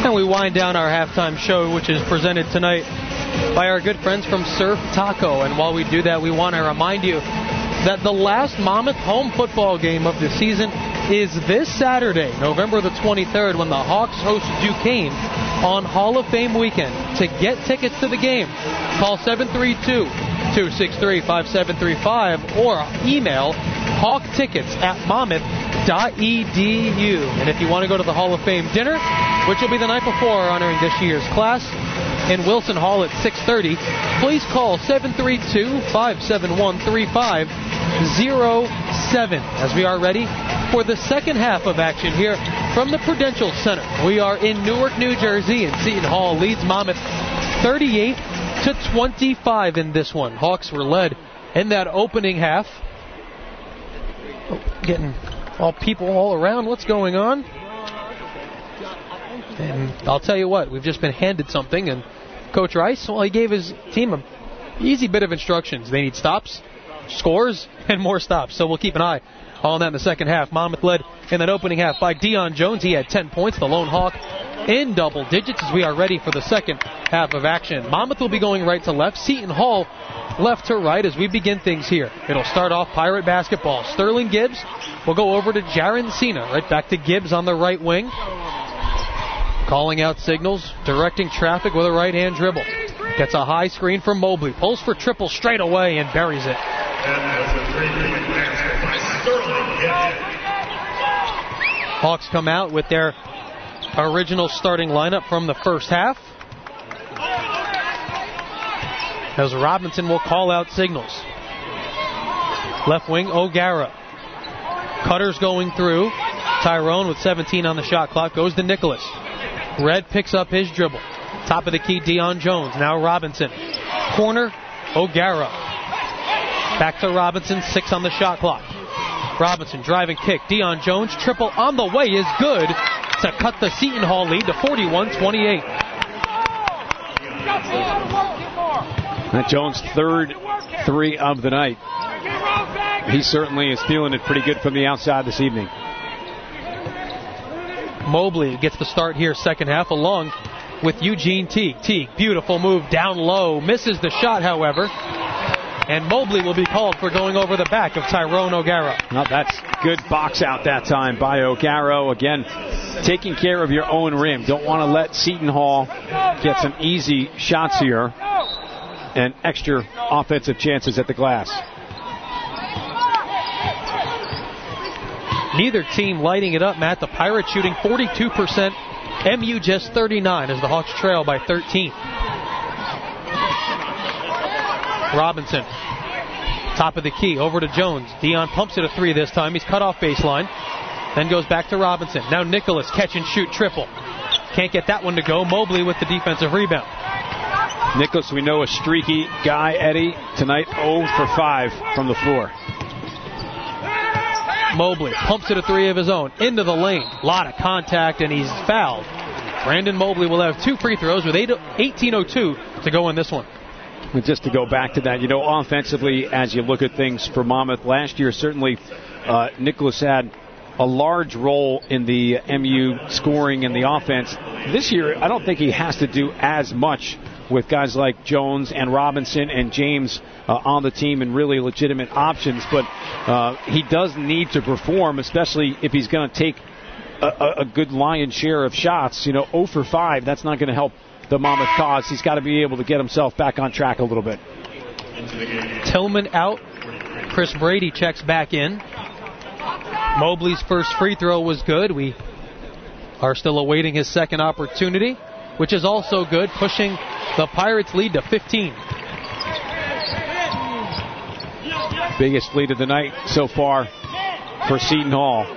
And we wind down our halftime show, which is presented tonight by our good friends from Surf Taco. And while we do that, we want to remind you that the last Monmouth home football game of the season is this Saturday, November the 23rd, when the Hawks host Duquesne on Hall of Fame weekend. To get tickets to the game, call 732-263-5735 or email hawktickets@monmouth.edu. And if you want to go to the Hall of Fame dinner, which will be the night before honoring this year's class in Wilson Hall at 6:30, please call 732-571-3507 as we are ready for the second half of action here from the Prudential Center. We are in Newark, New Jersey, and Seton Hall leads Monmouth 38-25 in this one. Hawks were led in that opening half. Oh, getting all people all around. What's going on? And I'll tell you what, we've just been handed something, and Coach Rice, well, he gave his team an easy bit of instructions. They need stops, scores, and more stops. So we'll keep an eye on that in the second half. Monmouth led in that opening half by Deion Jones. He had 10 points, the lone Hawk in double digits as we are ready for the second half of action. Monmouth will be going right to left. Seton Hall left to right as we begin things here. It'll start off Pirate basketball. Sterling Gibbs will go over to Jaron Cena. Right back to Gibbs on the right wing. Calling out signals, directing traffic with a right-hand dribble. Gets a high screen from Mobley. Pulls for triple straight away and buries it. Hawks come out with their original starting lineup from the first half, as Robinson will call out signals. Left wing, O'Gara. Cutters going through. Tyrone with 17 on the shot clock goes to Nicholas. Red picks up his dribble. Top of the key, Deion Jones. Now Robinson. Corner, O'Gara. Back to Robinson, 6 on the shot clock. Robinson driving kick. Deion Jones, triple on the way is good to cut the Seton Hall lead to 41-28. That Jones' third three of the night. He certainly is feeling it pretty good from the outside this evening. Mobley gets the start here second half along with Eugene Teague. Teague, beautiful move down low. Misses the shot, however. And Mobley will be called for going over the back of Tyrone O'Gara. Well, that's good box out that time by O'Gara. Again, taking care of your own rim. Don't want to let Seton Hall get some easy shots here and extra offensive chances at the glass. Neither team lighting it up, Matt. The Pirates shooting 42%. MU just 39 as the Hawks trail by 13. Robinson, top of the key, over to Jones. Deion pumps it a three this time. He's cut off baseline. Then goes back to Robinson. Now Nicholas, catch and shoot triple. Can't get that one to go. Mobley with the defensive rebound. Nicholas, we know, a streaky guy, Eddie. Tonight, 0 for 5 from the floor. Mobley pumps it a three of his own into the lane. A lot of contact, and he's fouled. Brandon Mobley will have 2 free throws with 18:02 to go in this one. Just to go back to that, you know, offensively, as you look at things for Monmouth, last year certainly Nicholas had a large role in the MU scoring and the offense. This year, I don't think he has to do as much with guys like Jones and Robinson and James on the team and really legitimate options, but he does need to perform, especially if he's going to take a good lion's share of shots. You know, 0 for 5, that's not going to help the Monmouth cause. He's got to be able to get himself back on track a little bit. Tillman out. Chris Brady checks back in. Mobley's first free throw was good. We are still awaiting his second opportunity, which is also good, pushing the Pirates' lead to 15. Biggest lead of the night so far for Seton Hall.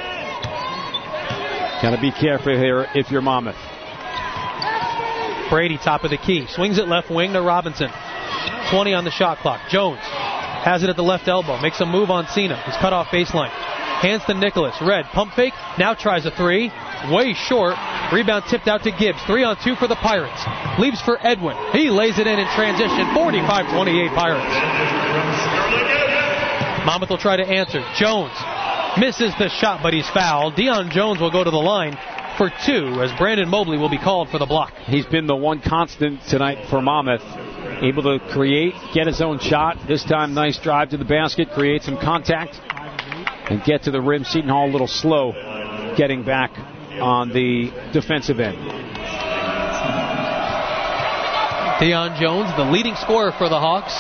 Got to be careful here if you're Monmouth. Brady, top of the key. Swings it left wing to Robinson. 20 on the shot clock. Jones has it at the left elbow. Makes a move on Cena. He's cut off baseline. Hands to Nicholas. Red, pump fake. Now tries a three. Way short. Rebound tipped out to Gibbs. 3-on-2 for the Pirates. Leaves for Edwin. He lays it in transition. 45-28 Pirates. Monmouth will try to answer. Jones misses the shot, but he's fouled. Deion Jones will go to the line for 2 as Brandon Mobley will be called for the block. He's been the one constant tonight for Monmouth. Able to create, get his own shot. This time, nice drive to the basket, create some contact, and get to the rim. Seton Hall a little slow getting back on the defensive end. Deion Jones, the leading scorer for the Hawks,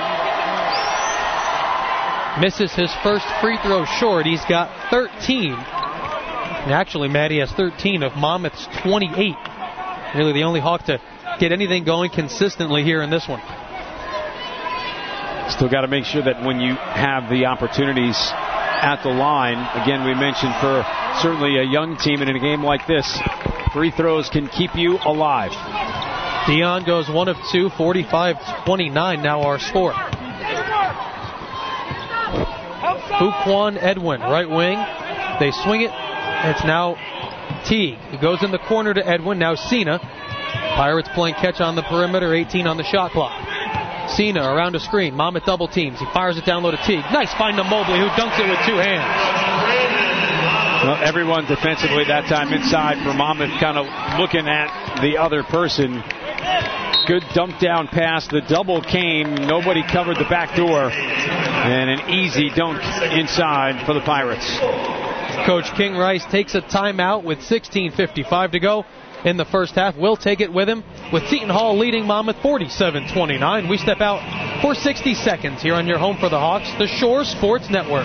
misses his first free throw short. He's got 13. And actually, Maddie has 13 of Monmouth's 28. Really the only Hawk to get anything going consistently here in this one. Still got to make sure that when you have the opportunities at the line, again, we mentioned for certainly a young team, and in a game like this, free throws can keep you alive. Deion goes 1 of 2, 45-29 now our score. Fuquan Edwin, right wing. They swing it. It's now Teague. He goes in the corner to Edwin. Now Cena. Pirates playing catch on the perimeter, 18 on the shot clock. Cena around a screen. Monmouth double teams. He fires it down low to Teague. Nice find to Mobley, who dunks it with 2 hands. Well, everyone defensively that time inside for Monmouth, kind of looking at the other person. Good dump down pass. The double came. Nobody covered the back door. And an easy dunk inside for the Pirates. Coach King Rice takes a timeout with 16:55 to go in the first half. We'll take it with him with Seton Hall leading Monmouth 47-29. We step out for 60 seconds here on your home for the Hawks, the Shore Sports Network.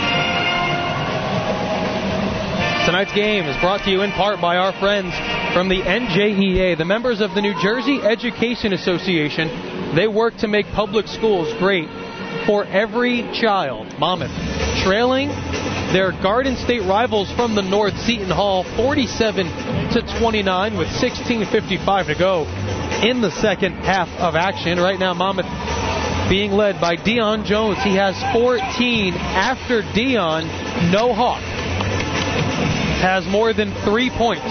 Tonight's game is brought to you in part by our friends from the NJEA, the members of the New Jersey Education Association. They work to make public schools great for every child. Monmouth trailing their Garden State rivals from the north, Seton Hall, 47-29 with 16:55 to go in the second half of action. Right now, Monmouth being led by Deion Jones. He has 14. After Deion, no Hawk has more than 3 points.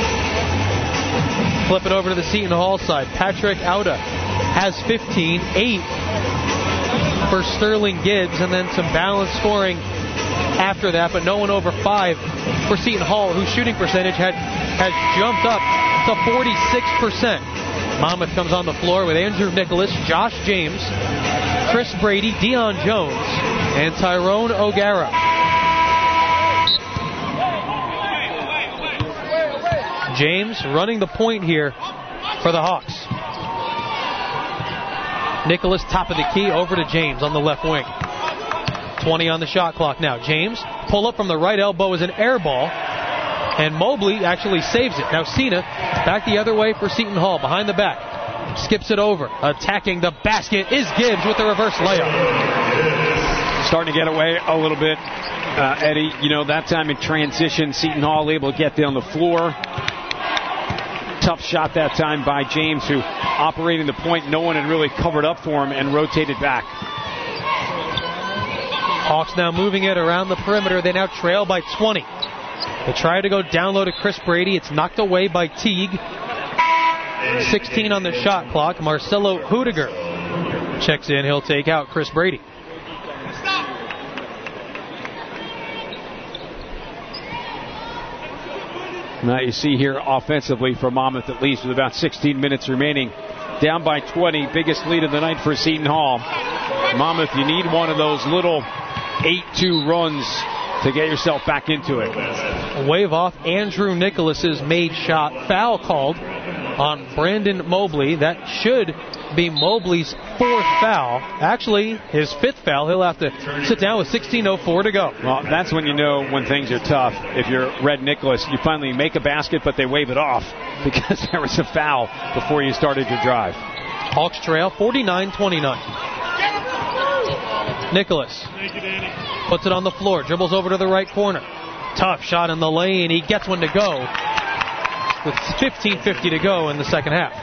Flip it over to the Seton Hall side. Patrick Auda has 15, 8 for Sterling Gibbs, and then some balanced scoring after that, but no one over 5 for Seton Hall, whose shooting percentage has jumped up to 46%. Monmouth comes on the floor with Andrew Nicholas, Josh James, Chris Brady, Deion Jones, and Tyrone O'Gara. James running the point here for the Hawks. Nicholas, top of the key, over to James on the left wing. 20 on the shot clock now. James, pull up from the right elbow is an air ball, and Mobley actually saves it. Now Cena, back the other way for Seton Hall, behind the back. Skips it over. Attacking the basket is Gibbs with the reverse layup. Starting to get away a little bit, Eddie. You know, that time in transition, Seton Hall able to get down the floor. Tough shot that time by James, who operating the point. No one had really covered up for him and rotated back. Hawks now moving it around the perimeter. They now trail by 20. They try to go down low to Chris Brady. It's knocked away by Teague. 16 on the shot clock. Marcelo Hudiger checks in. He'll take out Chris Brady. Now you see here offensively for Monmouth, at least with about 16 minutes remaining. Down by 20, biggest lead of the night for Seton Hall. Monmouth, you need one of those little 8-2 runs to get yourself back into it. Wave off Andrew Nicholas's made shot. Foul called on Brandon Mobley. That should be Mobley's 4th foul. Actually, his 5th foul. He'll have to sit down with 16:04 to go. Well, that's when you know when things are tough. If you're Red Nicholas, you finally make a basket, but they wave it off because there was a foul before you started your drive. Hawks trail 49-29. Nicholas puts it on the floor, dribbles over to the right corner. Tough shot in the lane. He gets one to go with 15:50 to go in the second half.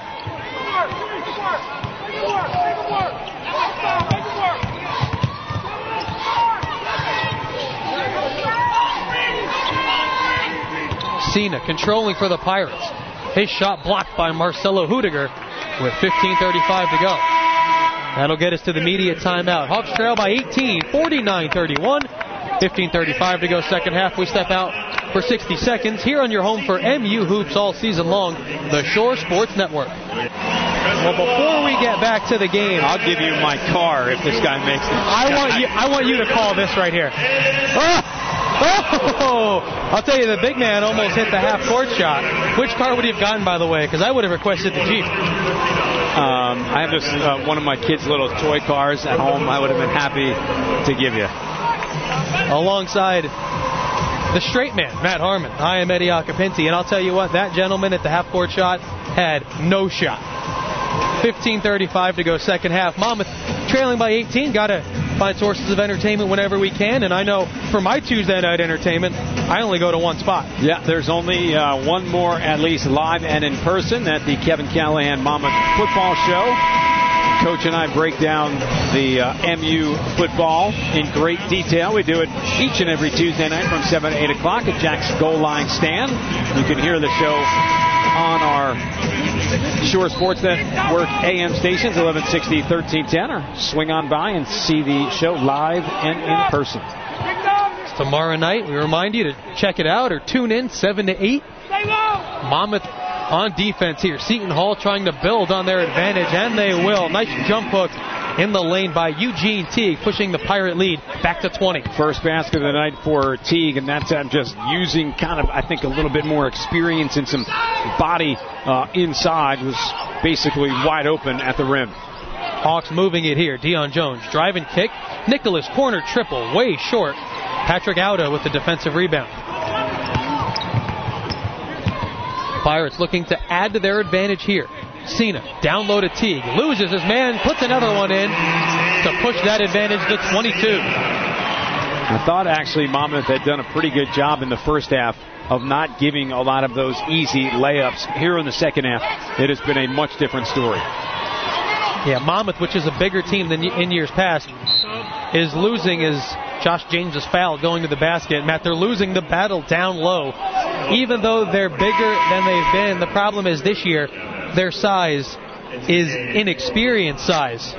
Cena controlling for the Pirates. His shot blocked by Marcelo Hudiger with 15:35 to go. That'll get us to the immediate timeout. Hawks trail by 18, 49-31. 15:35 to go second half. We step out for 60 seconds here on your home for MU Hoops all season long, the Shore Sports Network. Well, before we get back to the game, I'll give you my car if this guy makes it. I want you to call this right here. Oh! I'll tell you, the big man almost hit the half-court shot. Which car would he have gotten, by the way? Because I would have requested the Jeep. I have this one of my kids' little toy cars at home. I would have been happy to give you. Alongside the straight man, Matt Harmon. I am Eddie Acapinti, and I'll tell you what, that gentleman at the half-court shot had no shot. 15:35 to go second half. Monmouth trailing by 18. Got to find sources of entertainment whenever we can, and I know for my Tuesday night entertainment, I only go to one spot. Yeah, there's only one more, at least live and in person, at the Kevin Callahan Monmouth Football Show. Coach and I break down the MU football in great detail. We do it each and every Tuesday night from 7 to 8 o'clock at Jack's Goal Line Stand. You can hear the show on our Shore Sports Network AM stations, 1160, 1310, or swing on by and see the show live and in person. Tomorrow night, we remind you to check it out or tune in 7 to 8. Monmouth on defense here. Seton Hall trying to build on their advantage, and they will. Nice jump hook in the lane by Eugene Teague, pushing the Pirate lead back to 20. First basket of the night for Teague, and that's just using kind of, I think, a little bit more experience and some body inside. Was basically wide open at the rim. Hawks moving it here. Deion Jones, drive and kick. Nicholas, corner triple, way short. Patrick Auda with the defensive rebound. Pirates looking to add to their advantage here. Cena, down low to Teague, loses his man, puts another one in to push that advantage to 22. I thought actually Monmouth had done a pretty good job in the first half of not giving a lot of those easy layups. Here in the second half, it has been a much different story. Yeah, Monmouth, which is a bigger team than in years past, is losing as Josh James is fouled going to the basket. Matt, they're losing the battle down low. Even though they're bigger than they've been, the problem is this year their size is inexperienced size.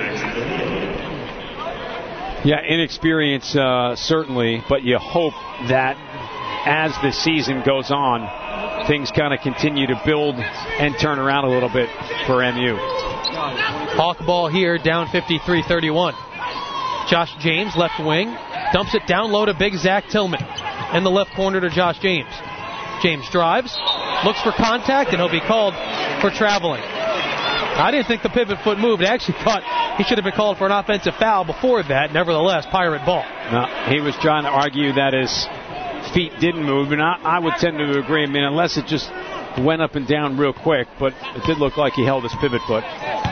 Yeah, inexperience certainly, but you hope that as the season goes on, things kind of continue to build and turn around a little bit for MU. Hawk ball here, down 53-31. Josh James, left wing, dumps it down low to big Zach Tillman. In the left corner to Josh James. James drives, looks for contact, and he'll be called for traveling. I didn't think the pivot foot moved. I actually thought he should have been called for an offensive foul before that. Nevertheless, Pirate ball. No, he was trying to argue that his feet didn't move, and I would tend to agree. I mean, unless it just went up and down real quick, but it did look like he held his pivot foot.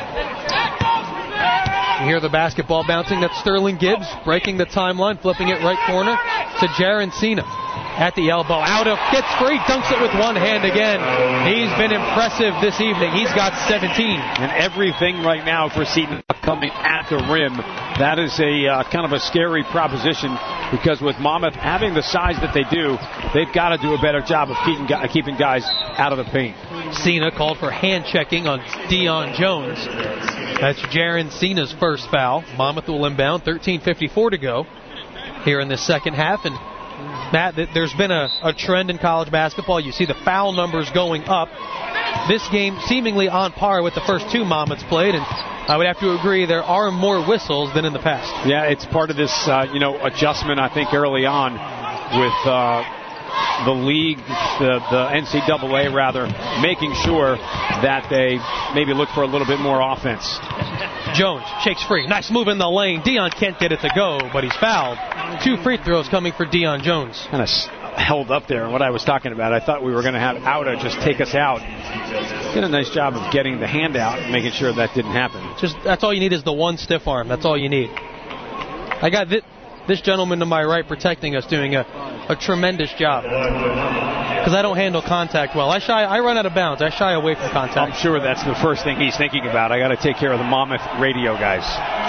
You hear the basketball bouncing. That's Sterling Gibbs breaking the timeline, flipping it right corner to Jaron Cena. At the elbow, out of, gets free, dunks it with one hand again. He's been impressive this evening. He's got 17. And everything right now for Seton coming at the rim. That is a kind of a scary proposition because with Monmouth having the size that they do, they've got to do a better job of keeping guys out of the paint. Cena called for hand checking on Deion Jones. That's Jaron Cena's first foul. Monmouth will inbound, 13:54 to go here in the second half. And Matt, there's been a trend in college basketball. You see the foul numbers going up. This game seemingly on par with the first two Monmouths played, and I would have to agree there are more whistles than in the past. Yeah, it's part of this adjustment, I think, early on with the league, the NCAA rather, making sure that they maybe look for a little bit more offense. Jones shakes free. Nice move in the lane. Deion can't get it to go, but he's fouled. 2 free throws coming for Deion Jones. Kind of held up there. What I was talking about, I thought we were going to have Auda just take us out. Did a nice job of getting the hand out and making sure that didn't happen. That's all you need is the one stiff arm. That's all you need. I got this gentleman to my right protecting us doing a tremendous job. Because I don't handle contact well. I run out of bounds. I shy away from contact. I'm sure that's the first thing he's thinking about. I got to take care of the Monmouth radio guys.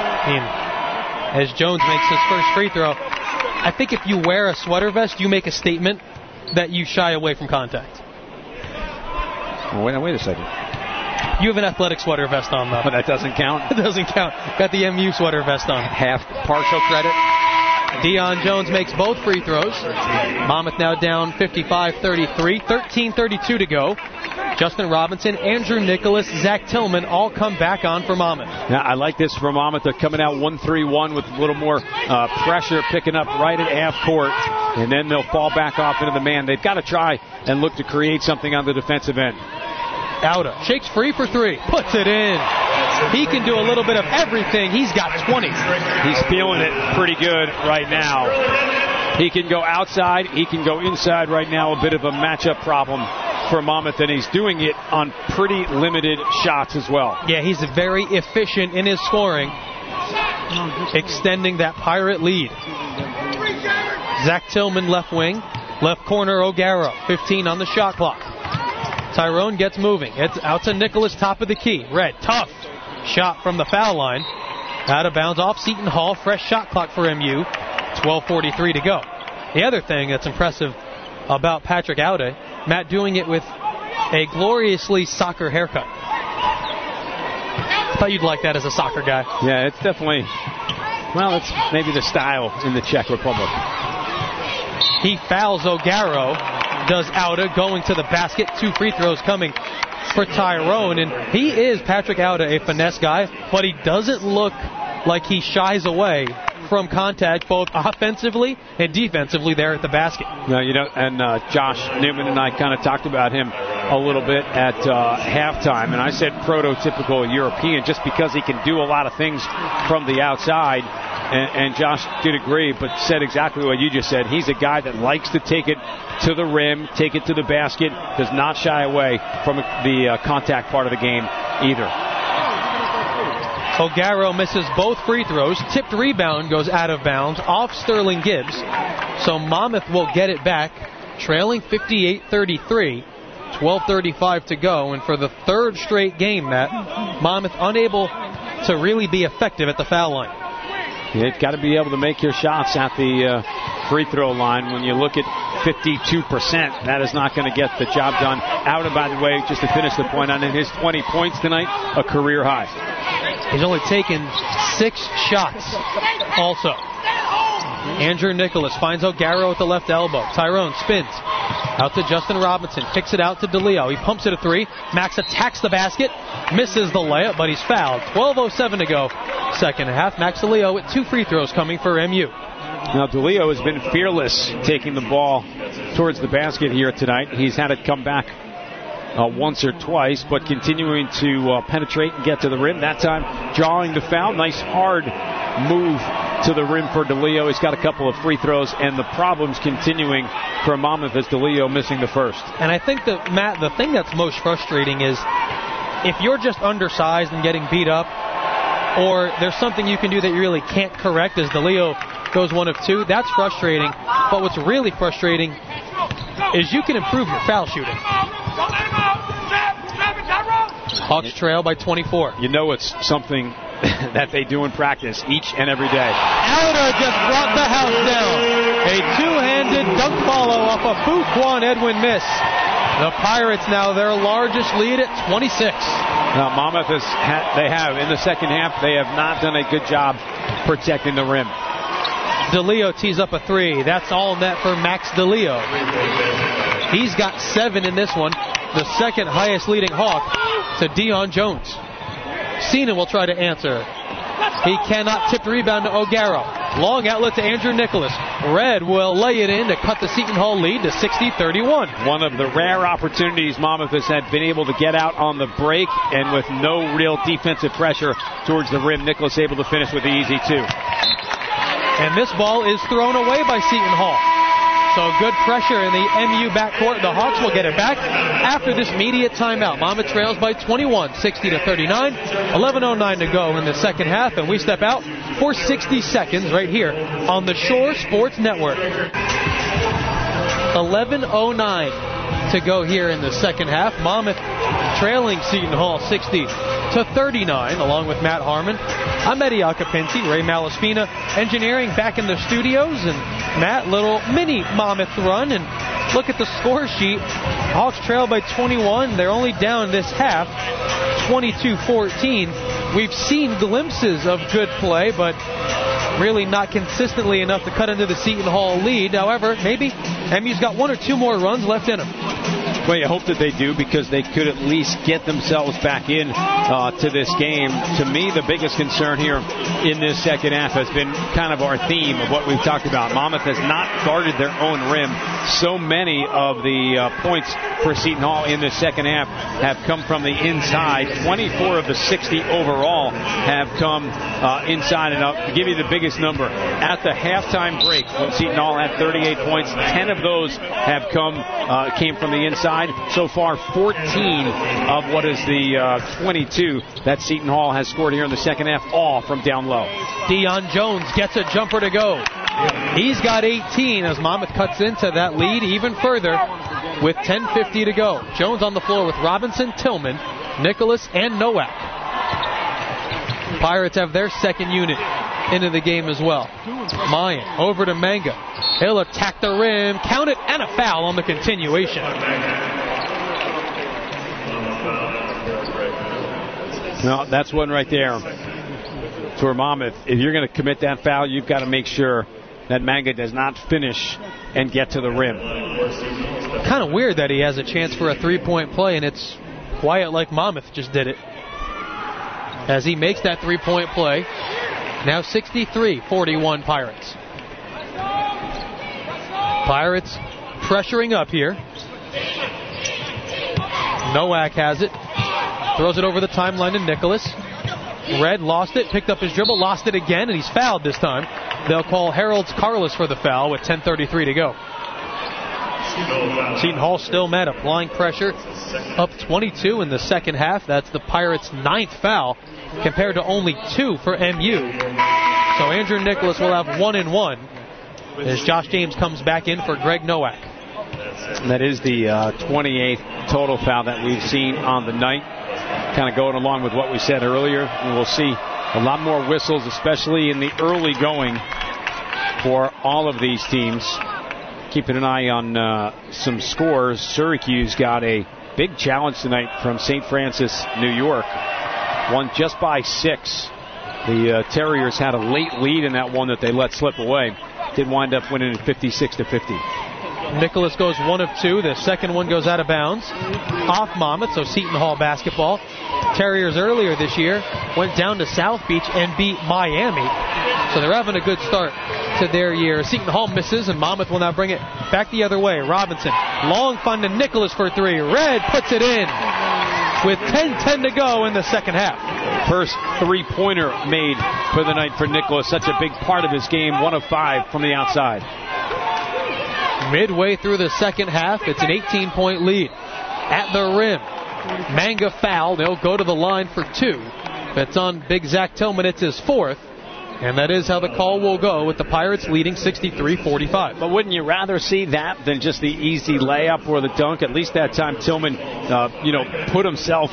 As Jones makes his first free throw, I think if you wear a sweater vest, you make a statement that you shy away from contact. Oh, wait a second. You have an athletic sweater vest on, though. But that doesn't count? It doesn't count. Got the MU sweater vest on. Half partial credit? Deion Jones makes both free throws. Monmouth now down 55-33, 13:32 to go. Justin Robinson, Andrew Nicholas, Zach Tillman all come back on for Monmouth. Yeah, I like this for Monmouth. They're coming out 1-3-1 with a little more pressure, picking up right at half court, and then they'll fall back off into the man. They've got to try and look to create something on the defensive end. Auda shakes free for three, puts it in. He can do a little bit of everything. He's got 20. He's feeling it pretty good right now. He can go outside. He can go inside right now. A bit of a matchup problem for Monmouth, and he's doing it on pretty limited shots as well. Yeah, he's very efficient in his scoring, extending that Pirate lead. Zach Tillman left wing, left corner O'Gara, 15 on the shot clock. Tyrone gets moving. It's out to Nicholas, top of the key. Red, tough shot from the foul line. Out of bounds off Seton Hall. Fresh shot clock for MU. 12:43 to go. The other thing that's impressive about Patrick Auda, Matt doing it with a gloriously soccer haircut. I thought you'd like that as a soccer guy. Yeah, it's definitely, well, it's maybe the style in the Czech Republic. He fouls O'Gara, does Auda, going to the basket. 2 free throws coming for Tyrone. And he is, Patrick Auda, a finesse guy, but he doesn't look like he shies away from contact, both offensively and defensively there at the basket. No, you know, and Josh Newman and I kind of talked about him a little bit at halftime, and I said prototypical European just because he can do a lot of things from the outside, and Josh did agree, but said exactly what you just said. He's a guy that likes to take it to the rim, take it to the basket, does not shy away from the contact part of the game either. O'Gara misses both free throws. Tipped rebound goes out of bounds off Sterling Gibbs. So Monmouth will get it back, trailing 58-33. 12:35 to go. And for the third straight game, Matt, Monmouth unable to really be effective at the foul line. You've got to be able to make your shots at the free throw line. When you look at 52%, that is not going to get the job done. Auda, by the way, just to finish the point on it, his 20 points tonight, a career high. He's only taken 6 shots also. Andrew Nicholas finds O'Gara at the left elbow. Tyrone spins out to Justin Robinson, kicks it out to DeLeo. He pumps it a 3. Max attacks the basket, misses the layup, but he's fouled. 12:07 to go, second half. Max DeLeo with 2 free throws coming for MU. Now, DeLeo has been fearless taking the ball towards the basket here tonight. He's had it come back once or twice, but continuing to penetrate and get to the rim. That time, drawing the foul. Nice hard move to the rim for DeLeo. He's got a couple of free throws, and the problems continuing for Monmouth as DeLeo missing the first. And I think that, Matt, the thing that's most frustrating is if you're just undersized and getting beat up, or there's something you can do that you really can't correct as DeLeo goes 1 of 2, that's frustrating. But what's really frustrating is you can improve your foul shooting. Hawks trail by 24. You know it's something that they do in practice each and every day. Auda just brought the house down. A 2-handed dunk follow off a Fuquan Edwin miss. The Pirates now their largest lead at 26. Now Monmouth they have in the second half, they have not done a good job protecting the rim. DeLeo tees up a 3. That's all net for Max DeLeo. He's got 7 in this one. The second highest leading Hawk to Deion Jones. Cena will try to answer. He cannot. Tipped rebound to O'Gara. Long outlet to Andrew Nicholas. Red will lay it in to cut the Seton Hall lead to 60-31. One of the rare opportunities Monmouth has had been able to get out on the break, and with no real defensive pressure towards the rim, Nicholas able to finish with the easy 2. And this ball is thrown away by Seton Hall. So good pressure in the MU backcourt. The Hawks will get it back after this immediate timeout. Monmouth trails by 21, 60-39. 11:09 to go in the second half, and we step out for 60 seconds right here on the Shore Sports Network. 11:09 to go here in the second half. Monmouth trailing Seton Hall 60-39, along with Matt Harmon. I'm Eddie Acapinci, Ray Malaspina, engineering back in the studios. And Matt, little mini Monmouth run. And look at the score sheet. Hawks trail by 21. They're only down this half, 22-14. We've seen glimpses of good play, but really not consistently enough to cut into the Seton Hall lead. However, maybe MU's got 1 or 2 more runs left in them. Well, you hope that they do, because they could at least get themselves back in to this game. To me, the biggest concern here in this second half has been kind of our theme of what we've talked about. Monmouth has not guarded their own rim. So many of the points for Seton Hall in the second half have come from the inside. 24 of the 60 overall have come inside. And I'll give you the biggest number. At the halftime break, when Seton Hall had 38 points, 10 of those have came from the inside. So far, 14 of what is the 22 that Seton Hall has scored here in the second half, all from down low. Deion Jones gets a jumper to go. He's got 18 as Monmouth cuts into that lead even further with 10:50 to go. Jones on the floor with Robinson, Tillman, Nicholas, and Nowak. Pirates have their second unit into the game as well. Mayan over to Manga. He'll attack the rim, count it, and a foul on the continuation. No, that's one right there for Monmouth. If you're going to commit that foul, you've got to make sure that Manga does not finish and get to the rim. Kind of weird that he has a chance for a three-point play, and it's quiet like Monmouth just did it. As he makes that three-point play, now 63-41 Pirates. Pirates pressuring up here. Nowak has it. Throws it over the timeline to Nicholas. Red lost it, picked up his dribble, lost it again, and he's fouled this time. They'll call Harold's Carlos for the foul with 10:33 to go. Seton Hall still mad, applying pressure. Up 22 in the second half. That's the Pirates' 9th foul, compared to only 2 for MU. So Andrew Nicholas will have 1 and 1 as Josh James comes back in for Greg Nowak. That is the 28th total foul that we've seen on the night. Kind of going along with what we said earlier. And we'll see a lot more whistles, especially in the early going for all of these teams. Keeping an eye on some scores. Syracuse got a big challenge tonight from St. Francis, New York. Won just by 6. The Terriers had a late lead in that one that they let slip away. Did wind up winning it 56-50. Nicholas goes 1 of 2. The second one goes out of bounds. Off Monmouth, so Seton Hall basketball. Terriers earlier this year went down to South Beach and beat Miami. So they're having a good start to their year. Seton Hall misses, and Monmouth will now bring it back the other way. Robinson, long find to Nicholas for 3. Red puts it in with 10:10 to go in the second half. First three-pointer made for the night for Nicholas. Such a big part of his game. 1 of 5 from the outside. Midway through the second half, it's an 18-point lead. At the rim, Manga foul. They'll go to the line for 2. That's on Big Zach Tillman. It's his 4th. And that is how the call will go, with the Pirates leading 63-45. But wouldn't you rather see that than just the easy layup or the dunk? At least that time Tillman, put himself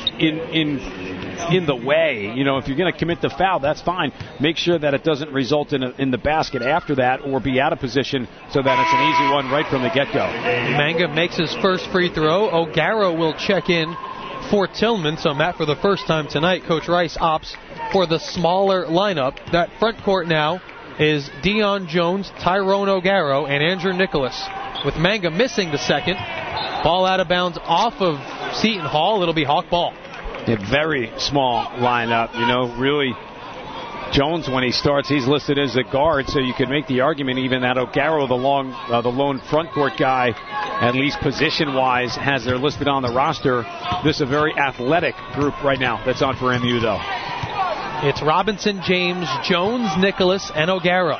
in the way. If you're going to commit the foul, that's fine. Make sure that it doesn't result in the basket after that, or be out of position so that it's an easy one right from the get-go. Manga makes his first free throw. O'Gara will check in for Tillman. So, Matt, for the first time tonight, Coach Rice opts for the smaller lineup. That front court now is Deion Jones, Tyrone O'Gara, and Andrew Nicholas. With Manga missing the second. Ball out of bounds off of Seton Hall. It'll be Hawk ball. A very small lineup. Really, Jones, when he starts, he's listed as a guard, so you could make the argument even that O'Gara, the lone front court guy, at least position-wise, has they're listed on the roster. This is a very athletic group right now that's on for MU, though. It's Robinson, James, Jones, Nicholas, and O'Gara.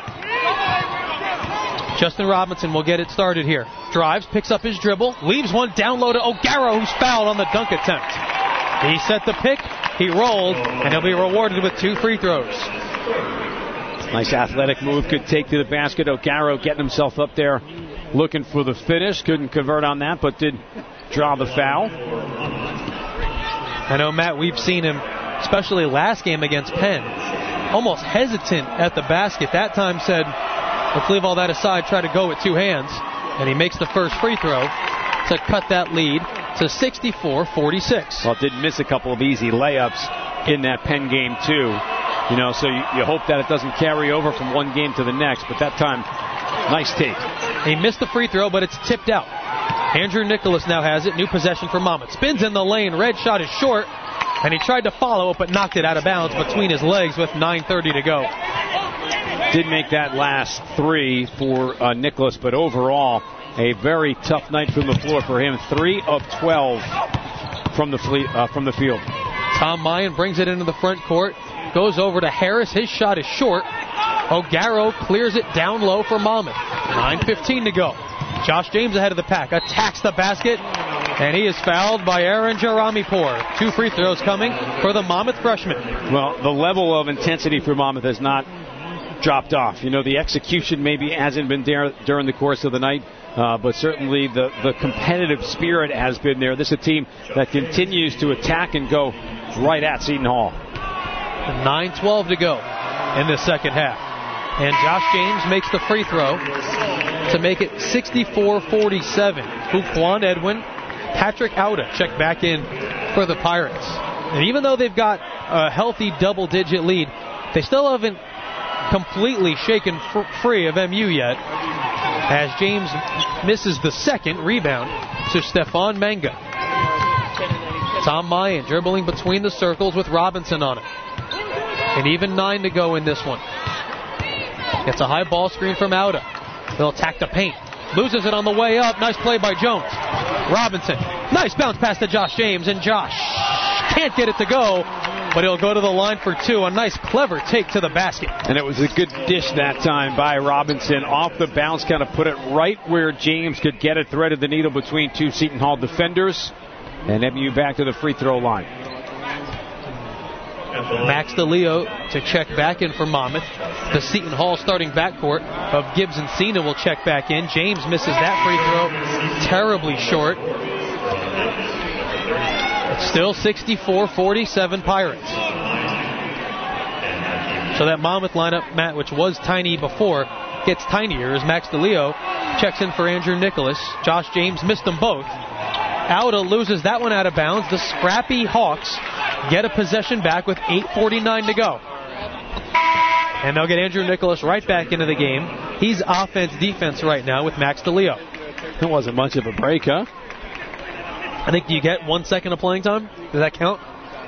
Justin Robinson will get it started here. Drives, picks up his dribble, leaves one down low to O'Gara, who's fouled on the dunk attempt. He set the pick, he rolled, and he'll be rewarded with 2 free throws. Nice athletic move, could take to the basket. O'Gara getting himself up there, looking for the finish. Couldn't convert on that, but did draw the foul. I know, Matt, we've seen him, especially last game against Penn, almost hesitant at the basket. That time said, let's leave all that aside, try to go with 2 hands. And he makes the first free throw to cut that lead to 64-46. Well, did miss a couple of easy layups in that Penn game, too. So you hope that it doesn't carry over from one game to the next. But that time, nice take. He missed the free throw, but it's tipped out. Andrew Nicholas now has it. New possession for Monmouth. Spins in the lane. Red shot is short. And he tried to follow it, but knocked it out of bounds between his legs with 9:30 to go. Did make that last three for Nicholas, but overall, a very tough night from the floor for him. 3 of 12 from the field. Tom Mayan brings it into the front court. Goes over to Harris. His shot is short. O'Garrow clears it down low for Monmouth. 9:15 to go. Josh James ahead of the pack. Attacks the basket. And he is fouled by Aaron Jeramipour. 2 free throws coming for the Monmouth freshman. Well, the level of intensity for Monmouth has not dropped off. The execution maybe hasn't been there during the course of the night, but certainly the competitive spirit has been there. This is a team that continues to attack and go right at Seton Hall. 9:12 to go in the second half. And Josh James makes the free throw to make it 64-47. Fuquan Edwin, Patrick Auda check back in for the Pirates. And even though they've got a healthy double-digit lead, they still haven't completely shaken free of MU yet, as James misses the second rebound to Stefan Manga. Tom Mayan dribbling between the circles with Robinson on it. And even 9 to go in this one. Gets a high ball screen from Auda. They'll attack the paint. Loses it on the way up. Nice play by Jones. Robinson. Nice bounce pass to Josh James. And Josh can't get it to go, but he'll go to the line for 2. A nice, clever take to the basket. And it was a good dish that time by Robinson. Off the bounce, kind of put it right where James could get it. Threaded the needle between 2 Seton Hall defenders. And MU back to the free throw line. Max DeLeo to check back in for Monmouth. The Seton Hall starting backcourt of Gibbs and Cena will check back in. James misses that free throw terribly short. It's still 64-47 Pirates. So that Monmouth lineup, Matt, which was tiny before, gets tinier as Max DeLeo checks in for Andrew Nicholas. Josh James missed them both. Auda loses that one out of bounds. The scrappy Hawks get a possession back with 8:49 to go. And they'll get Andrew Nicholas right back into the game. He's offense-defense right now with Max DeLeo. It wasn't much of a break, huh? I think you get 1 second of playing time. Does that count?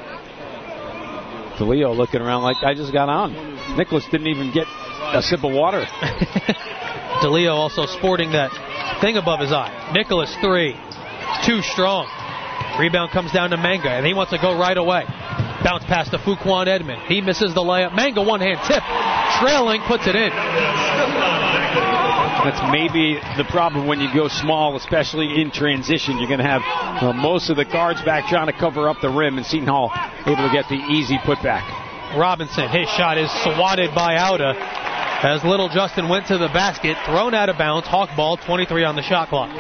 DeLeo looking around like I just got on. Nicholas didn't even get a sip of water. DeLeo also sporting that thing above his eye. Nicholas 3. Too strong. Rebound comes down to Manga, and he wants to go right away. Bounce pass to Fuquan Edmond. He misses the layup. Manga one-hand tip. Trailing, puts it in. That's maybe the problem when you go small, especially in transition. You're going to have most of the guards back trying to cover up the rim, and Seton Hall able to get the easy putback. Robinson, his shot is swatted by Auda as Little Justin went to the basket, thrown out of bounds. Hawk ball, 23 on the shot clock.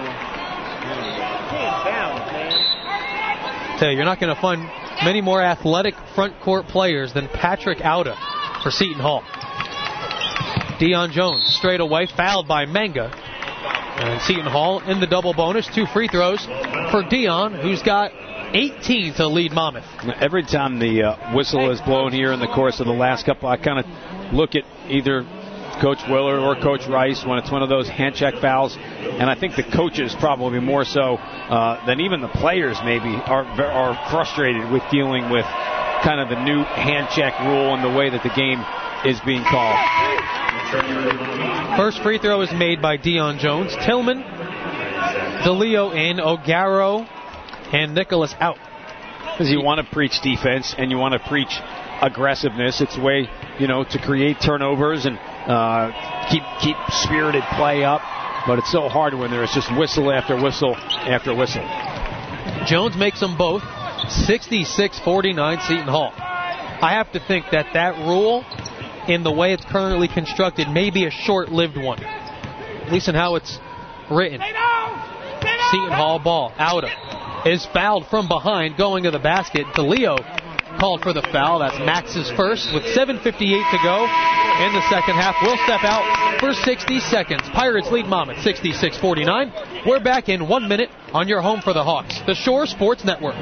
You're not going to find many more athletic front court players than Patrick Auda for Seton Hall. Deion Jones straight away, fouled by Manga. And Seton Hall in the double bonus. 2 free throws for Deion, who's got 18 to lead Monmouth. Every time the whistle is blown here in the course of the last couple, I kind of look at either Coach Willard or Coach Rice when it's one of those hand check fouls, and I think the coaches probably more so than even the players maybe are frustrated with dealing with kind of the new hand check rule and the way that the game is being called. First free throw is made by Deion Jones. Tillman, DeLeo in, O'Garrow, and Nicholas out. Because you want to preach defense and you want to preach aggressiveness. It's a way, to create turnovers and keep spirited play up. But it's so hard when there's just whistle after whistle after whistle. Jones makes them both. 66-49 Seton Hall. I have to think that rule, in the way it's currently constructed, may be a short-lived one. At least in how it's written. Seton Hall ball. Auda is fouled from behind, going to the basket. DeLeo called for the foul. That's Max's first with 7:58 to go in the second half. We'll step out for 60 seconds. Pirates lead Monmouth 66-49. We're back in 1 minute on your home for the Hawks, the Shore Sports Network.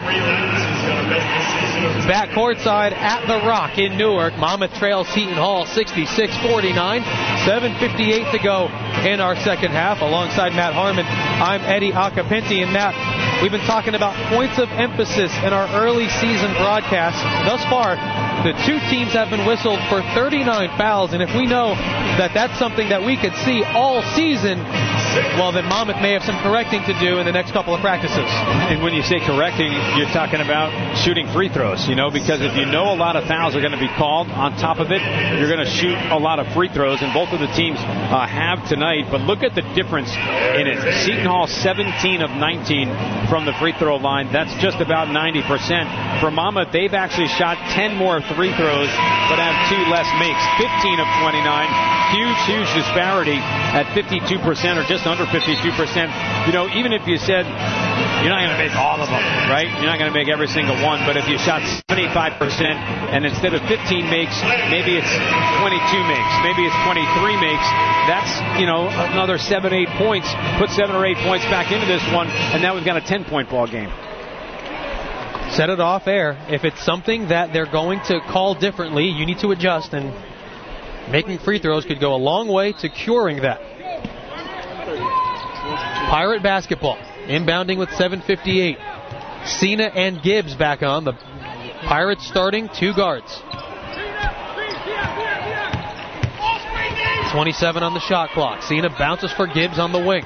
Back courtside at the Rock in Newark. Monmouth trails Seton Hall 66-49. 7:58 to go in our second half. Alongside Matt Harmon, I'm Eddie Acapinti. And Matt, we've been talking about points of emphasis in our early season broadcast. Thus far, the two teams have been whistled for 39 fouls. And if we know that that's something that we could see all season, well, then Monmouth may have some correcting to do in the next couple of practices. And when you say correcting, you're talking about shooting free throws, because if you know a lot of fouls are going to be called, on top of it, you're going to shoot a lot of free throws, and both of the teams have tonight. But look at the difference in it. Seton Hall 17 of 19 from the free throw line. That's just about 90%. For Monmouth, they've actually shot 10 more free throws, but have 2 less makes. 15 of 29. Huge disparity at 52% or just under 52%. Even if you said you're not going to make all of them, right? You're not going to make every single one, but if you shot 75% and instead of 15 makes, maybe it's 22 makes, maybe it's 23 makes, that's, another 7-8 points. Put 7 or 8 points back into this one, and now we've got a 10-point ball game. Set it off air. If it's something that they're going to call differently, you need to adjust, and making free throws could go a long way to curing that. Pirate basketball, inbounding with 7:58. Cena and Gibbs back on. The Pirates starting 2 guards. 27 on the shot clock. Cena bounces for Gibbs on the wing.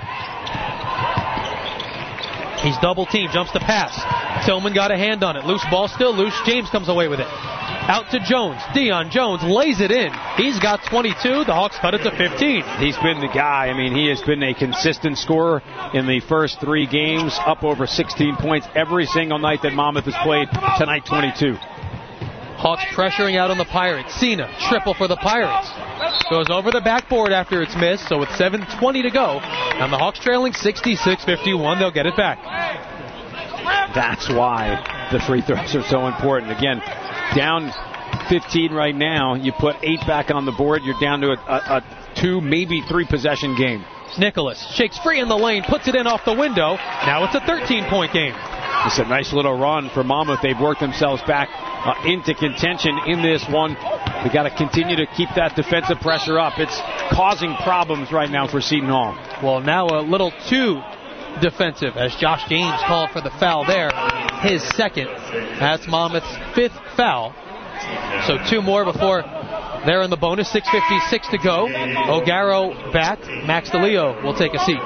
He's double teamed, jumps to pass. Tillman got a hand on it. Loose ball, still loose. James comes away with it. Out to Jones. Deion Jones lays it in. He's got 22. The Hawks cut it to 15. He's been the guy. He has been a consistent scorer in the first 3 games, up over 16 points every single night that Monmouth has played. Tonight, 22. Hawks pressuring out on the Pirates. Cena, triple for the Pirates. Goes over the backboard after it's missed, so with 7:20 to go, and the Hawks trailing 66-51, they'll get it back. That's why the free throws are so important. Again, down 15 right now, you put 8 back on the board, you're down to a 2, maybe 3 possession game. Nicholas shakes free in the lane, puts it in off the window. Now it's a 13-point game. It's a nice little run for Monmouth. They've worked themselves back into contention in this one. We got to continue to keep that defensive pressure up. It's causing problems right now for Seton Hall. Well, now a little too defensive as Josh James called for the foul there. His second. That's Monmouth's 5th foul. So 2 more before they're in the bonus. 6:56 to go. O'Garo back. Max DeLeo will take a seat.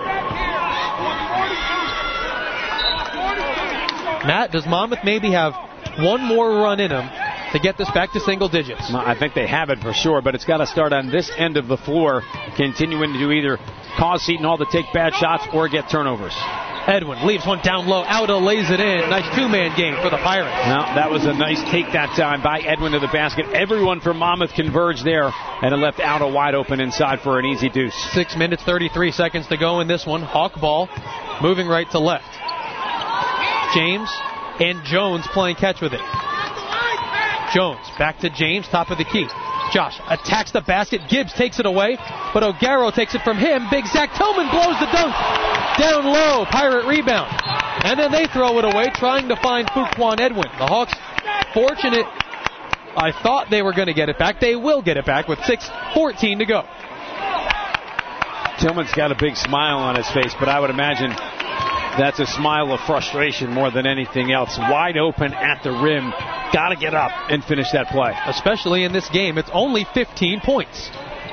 Matt, does Monmouth maybe have one more run in them to get this back to single digits? I think they have it for sure, but it's got to start on this end of the floor, continuing to either cause Seton Hall to take bad shots or get turnovers. Edwin leaves one down low. Auda lays it in. Nice 2-man game for the Pirates. Now, that was a nice take that time by Edwin to the basket. Everyone from Monmouth converged there, and it left Auda wide open inside for an easy deuce. 6 minutes, 33 seconds to go in this one. Hawk ball moving right to left. James and Jones playing catch with it. Jones back to James, top of the key. Josh attacks the basket. Gibbs takes it away, but O'Garo takes it from him. Big Zach Tillman blows the dunk. Down low, Pirate rebound. And then they throw it away, trying to find Fuquan Edwin. The Hawks fortunate. I thought they were going to get it back. They will get it back with 6:14 to go. Tillman's got a big smile on his face, but I would imagine that's a smile of frustration more than anything else. Wide open at the rim. Got to get up and finish that play. Especially in this game. It's only 15 points.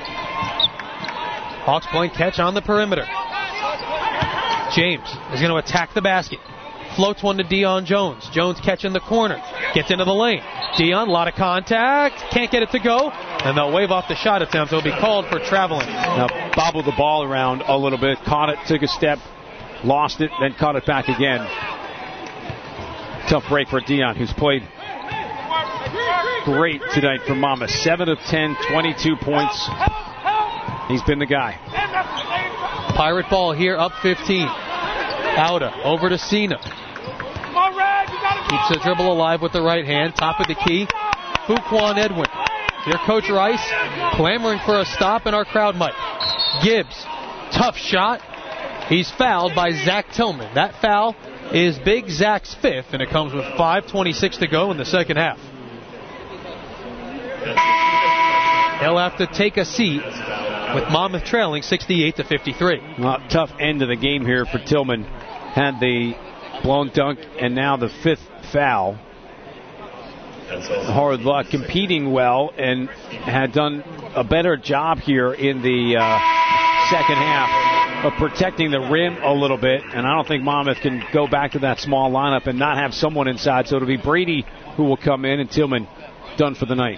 Hawks playing catch on the perimeter. James is going to attack the basket. Floats one to Deion Jones. Jones catching the corner. Gets into the lane. Deion, a lot of contact. Can't get it to go. And they'll wave off the shot attempt. It'll be called for traveling. Now, bobbled the ball around a little bit. Caught it, took a step. Lost it, then caught it back again. Tough break for Deion, who's played great tonight for Monmouth. 7 of 10, 22 points. He's been the guy. Pirate ball here, up 15. Auda over to Cena. Keeps the dribble alive with the right hand. Top of the key, Fuquan Edwin. Here Coach Rice clamoring for a stop, and our crowd might. Gibbs, tough shot. He's fouled by Zach Tillman. That foul is Big Zach's fifth, and it comes with 5:26 to go in the second half. He'll have to take a seat with Monmouth trailing 68-53. Well, tough end of the game here for Tillman. Had the blown dunk and now the fifth foul. Hard luck, competing well, and had done a better job here in the second half of protecting the rim a little bit. And I don't think Monmouth can go back to that small lineup and not have someone inside. So it'll be Brady who will come in, and Tillman done for the night.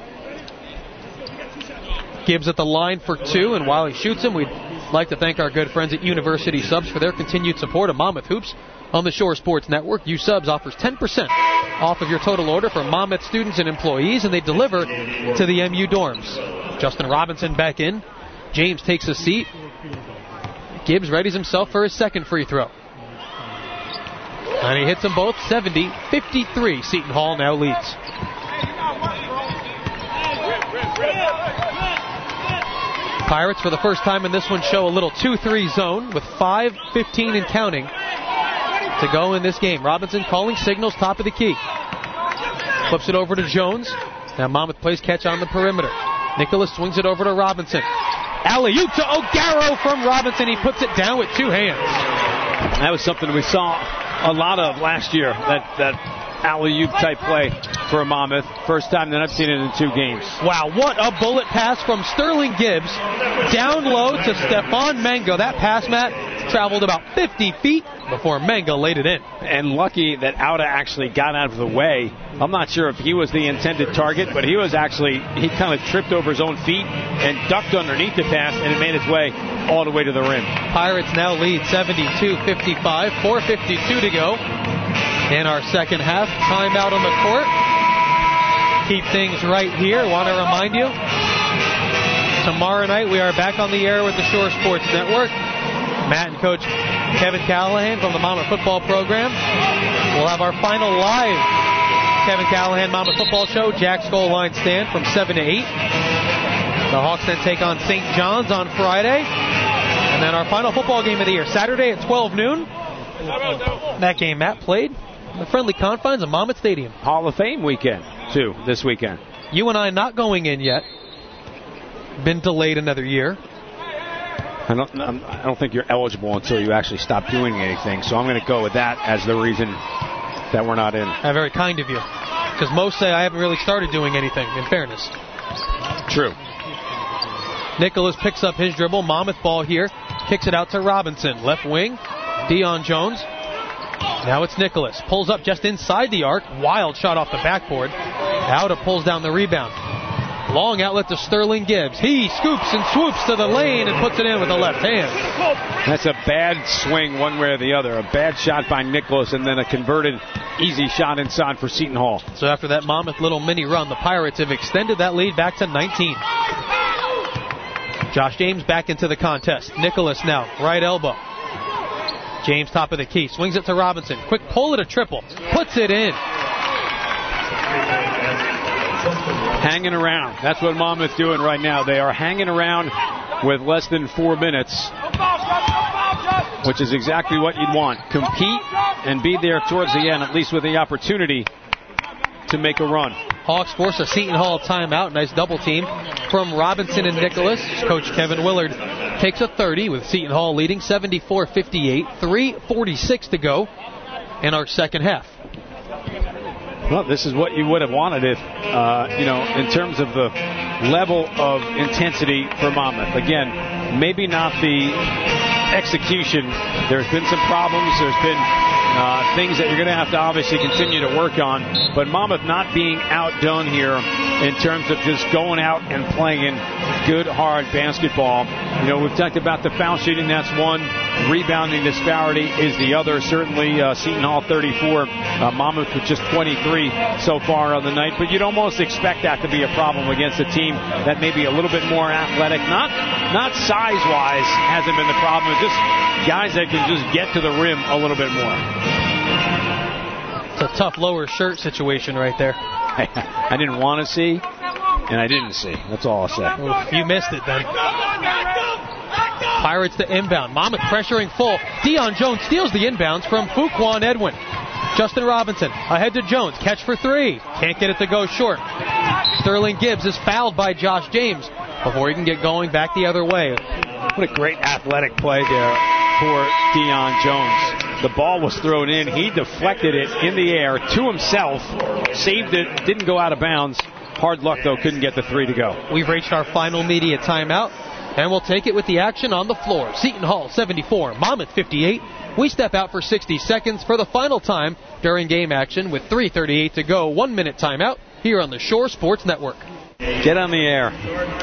Gibbs at the line for two, and while he shoots him, we'd like to thank our good friends at University Subs for their continued support of Monmouth Hoops on the Shore Sports Network. U-Subs offers 10% off of your total order for Monmouth students and employees, and they deliver to the MU dorms. Justin Robinson back in. James takes a seat. Gibbs readies himself for his second free throw. And he hits them both. 70-53. Seton Hall now leads. Pirates for the first time in this one show a little 2-3 zone with 5:15 and counting to go in this game. Robinson calling signals, top of the key. Flips it over to Jones. Now Monmouth plays catch on the perimeter. Nicholas swings it over to Robinson. Alley-oop to O'Garo from Robinson. He puts it down with two hands. That was something we saw a lot of last year, that alley-oop type play for Monmouth. First time that I've seen it in 2 games. Wow, what a bullet pass from Sterling Gibbs. Down low to Stefan Mengo. That pass, Matt, traveled about 50 feet before Mengo laid it in. And lucky that Auda actually got out of the way. I'm not sure if he was the intended target, but he kind of tripped over his own feet and ducked underneath the pass, and it made its way all the way to the rim. Pirates now lead 72-55, 4:52 to go in our second half. Timeout on the court. Keep things right here. Want to remind you, tomorrow night we are back on the air with the Shore Sports Network. Matt and Coach Kevin Callahan from the Monmouth football program. We'll have our final live Kevin Callahan Monmouth football show, Jack's Goal Line Stand, from 7 to 8. The Hawks then take on St. John's on Friday. And then our final football game of the year, Saturday at 12 noon. That game, Matt, played in the friendly confines of Monmouth Stadium. Hall of Fame weekend, too, this weekend. You and I not going in yet. Been delayed another year. I don't think you're eligible until you actually stop doing anything, so I'm going to go with that as the reason that we're not in. Very kind of you, because most say I haven't really started doing anything, in fairness. True. Nicholas picks up his dribble. Monmouth ball here. Kicks it out to Robinson. Left wing, Deion Jones. Now it's Nicholas. Pulls up just inside the arc. Wild shot off the backboard. Auda pulls down the rebound. Long outlet to Sterling Gibbs. He scoops and swoops to the lane and puts it in with the left hand. That's a bad swing one way or the other. A bad shot by Nicholas and then a converted easy shot inside for Seton Hall. So after that Monmouth little mini run, the Pirates have extended that lead back to 19. Josh James back into the contest. Nicholas now, right elbow. James top of the key. Swings it to Robinson. Quick pull at a triple. Puts it in. Hanging around. That's what Monmouth's doing right now. They are hanging around with less than 4 minutes, which is exactly what you'd want. Compete and be there towards the end, at least with the opportunity to make a run. Hawks force a Seton Hall timeout. Nice double team from Robinson and Nicholas. Coach Kevin Willard takes a 30 with Seton Hall leading 74-58. 3:46 to go in our second half. Well, this is what you would have wanted if, in terms of the level of intensity for Monmouth. Again, maybe not the execution. There's been some problems. There's been things that you're going to have to obviously continue to work on. But Monmouth not being outdone here in terms of just going out and playing good, hard basketball. We've talked about the foul shooting. That's one. Rebounding disparity is the other. Certainly Seton Hall 34. Monmouth with just 23 so far on the night. But you'd almost expect that to be a problem against a team that may be a little bit more athletic. Not size-wise hasn't been the problem. It's just guys that can just get to the rim a little bit more. It's a tough lower shirt situation right there. I didn't want to see, and I didn't see. That's all I'll say. Oof, you missed it then. Pirates to inbound. Monmouth pressuring full. Deion Jones steals the inbounds from Fuquan Edwin. Justin Robinson ahead to Jones. Catch for three. Can't get it to go short. Sterling Gibbs is fouled by Josh James before he can get going back the other way. What a great athletic play there for Deion Jones. The ball was thrown in. He deflected it in the air to himself. Saved it. Didn't go out of bounds. Hard luck, though. Couldn't get the three to go. We've reached our final media timeout, and we'll take it with the action on the floor. Seton Hall 74, Monmouth 58. We step out for 60 seconds for the final time during game action with 3:38 to go. 1 minute timeout here on the Shore Sports Network. Get on the air.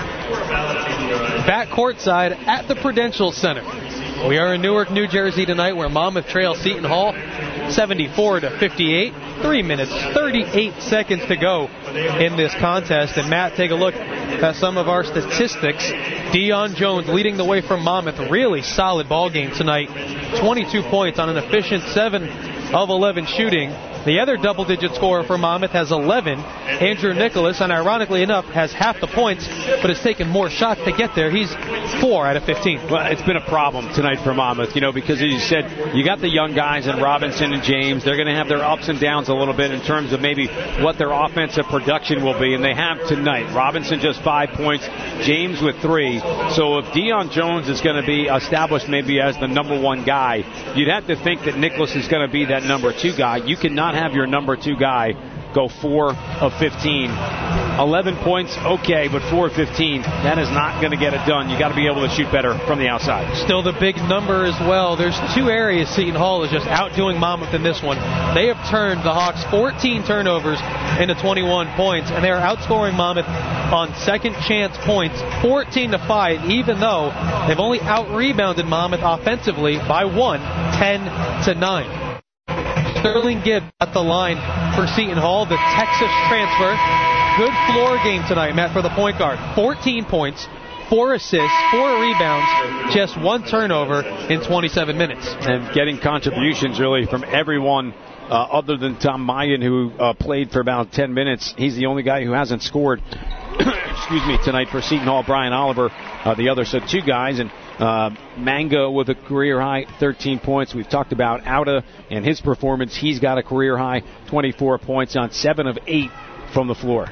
Back courtside at the Prudential Center. We are in Newark, New Jersey tonight, where Monmouth trails Seton Hall 74-58. 3 minutes, 38 seconds to go in this contest. And Matt, take a look at some of our statistics. Deion Jones leading the way from Monmouth. Really solid ball game tonight. 22 points on an efficient 7 of 11 shooting. The other double-digit scorer for Monmouth has 11, Andrew Nicholas, and ironically enough has half the points, but has taken more shots to get there. He's 4 out of 15. Well, it's been a problem tonight for Monmouth, because as you said, you got the young guys in Robinson and James. They're going to have their ups and downs a little bit in terms of maybe what their offensive production will be, and they have tonight. Robinson just 5 points, James with 3. So if Deion Jones is going to be established maybe as the number 1 guy, you'd have to think that Nicholas is going to be that number 2 guy. You cannot have your number 2 guy go 4 of 15. 11 points, okay, but 4 of 15, that is not going to get it done. You got to be able to shoot better from the outside. Still the big number as well. There's 2 areas Seton Hall is just outdoing Monmouth in this one. They have turned the Hawks 14 turnovers into 21 points, and they are outscoring Monmouth on second chance points 14-5, even though they've only out-rebounded Monmouth offensively by 1, 10-9. Sterling Gibbs at the line for Seton Hall, the Texas transfer. Good floor game tonight, Matt, for the point guard. 14 points, 4 assists, 4 rebounds, just 1 turnover in 27 minutes. And getting contributions really from everyone other than Tom Mayen, who played for about 10 minutes. He's the only guy who hasn't scored tonight for Seton Hall. Brian Oliver, the other. So 2 guys, and Manga with a career-high 13 points. We've talked about Auda and his performance. He's got a career-high 24 points on 7 of 8 from the floor.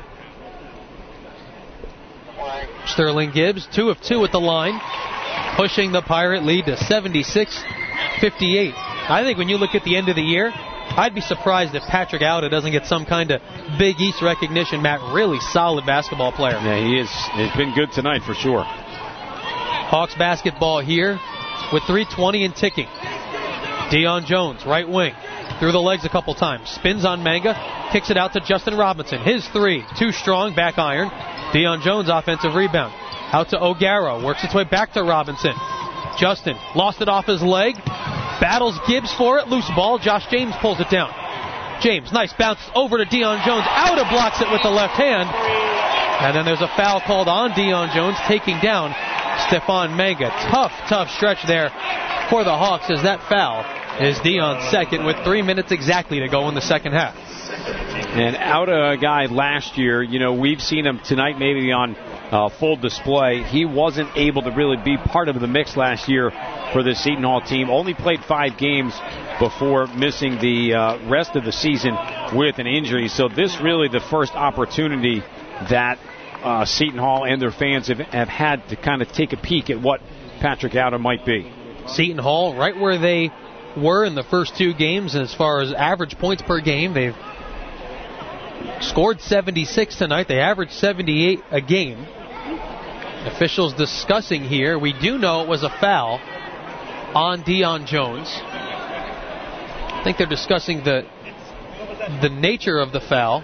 Sterling Gibbs, 2 of 2 at the line, pushing the Pirate lead to 76-58. I think when you look at the end of the year, I'd be surprised if Patrick Auda doesn't get some kind of Big East recognition, Matt. Really solid basketball player. Yeah, he is. He's been good tonight for sure. Hawks basketball here with 3:20 and ticking. Deion Jones, right wing, through the legs a couple times. Spins on Manga, kicks it out to Justin Robinson. His 3, too strong, back iron. Deion Jones offensive rebound. Out to O'Gara, works its way back to Robinson. Justin lost it off his leg. Battles Gibbs for it, loose ball. Josh James pulls it down. James, nice bounce over to Deion Jones. Auda blocks it with the left hand. And then there's a foul called on Deion Jones, taking down Stefan Manga. Tough stretch there for the Hawks, as that foul is Deion's second with 3 minutes exactly to go in the second half. And Auda, a guy last year, we've seen him tonight maybe on full display. He wasn't able to really be part of the mix last year for the Seton Hall team. Only played 5 games before missing the rest of the season with an injury. So this really the first opportunity that Seton Hall and their fans have had to kind of take a peek at what Patrick Auda might be. Seton Hall, right where they were in the first 2 games as far as average points per game. They've scored 76 tonight. They averaged 78 a game. Officials discussing here. We do know it was a foul on Deion Jones. I think they're discussing the nature of the foul.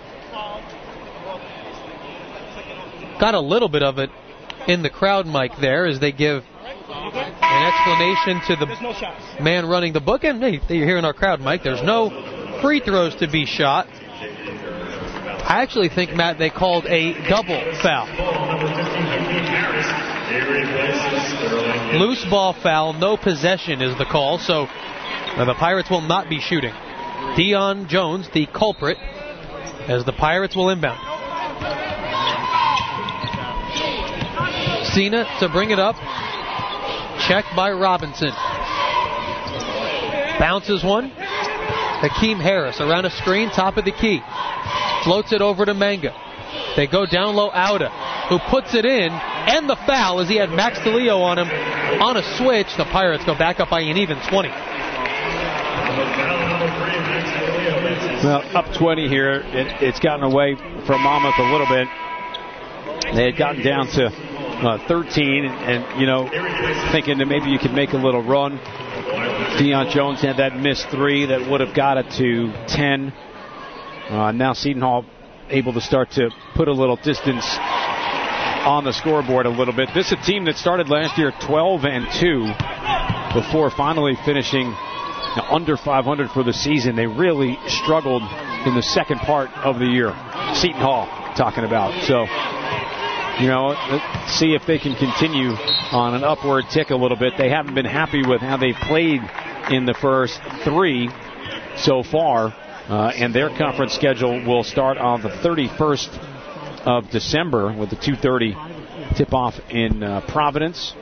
Got a little bit of it in the crowd mic there as they give an explanation to the man running the book. And hey, you're hearing our crowd mic. There's no free throws to be shot. I actually think, Matt, they called a double foul. Loose ball foul, no possession is the call. So the Pirates will not be shooting. Dion Jones, the culprit, as the Pirates will inbound. Cena to bring it up. Checked by Robinson. Bounces one. Hakeem Harris around a screen, top of the key. Floats it over to Manga. They go down low, Auda, who puts it in, and the foul as he had Max DeLeo on him on a switch. The Pirates go back up by an even 20. Well, up 20 here. It's gotten away from Monmouth a little bit. They had gotten down to 13, and thinking that maybe you could make a little run. Dion Jones had that missed three that would have got it to 10. Now Seton Hall able to start to put a little distance on the scoreboard a little bit. This is a team that started last year 12-2 before finally finishing under 500 for the season. They really struggled in the second part of the year. Seton Hall talking about. So, let's see if they can continue on an upward tick a little bit. They haven't been happy with how they played in the first three so far. And their conference schedule will start on the 31st of December with the 2:30 tip-off in Providence.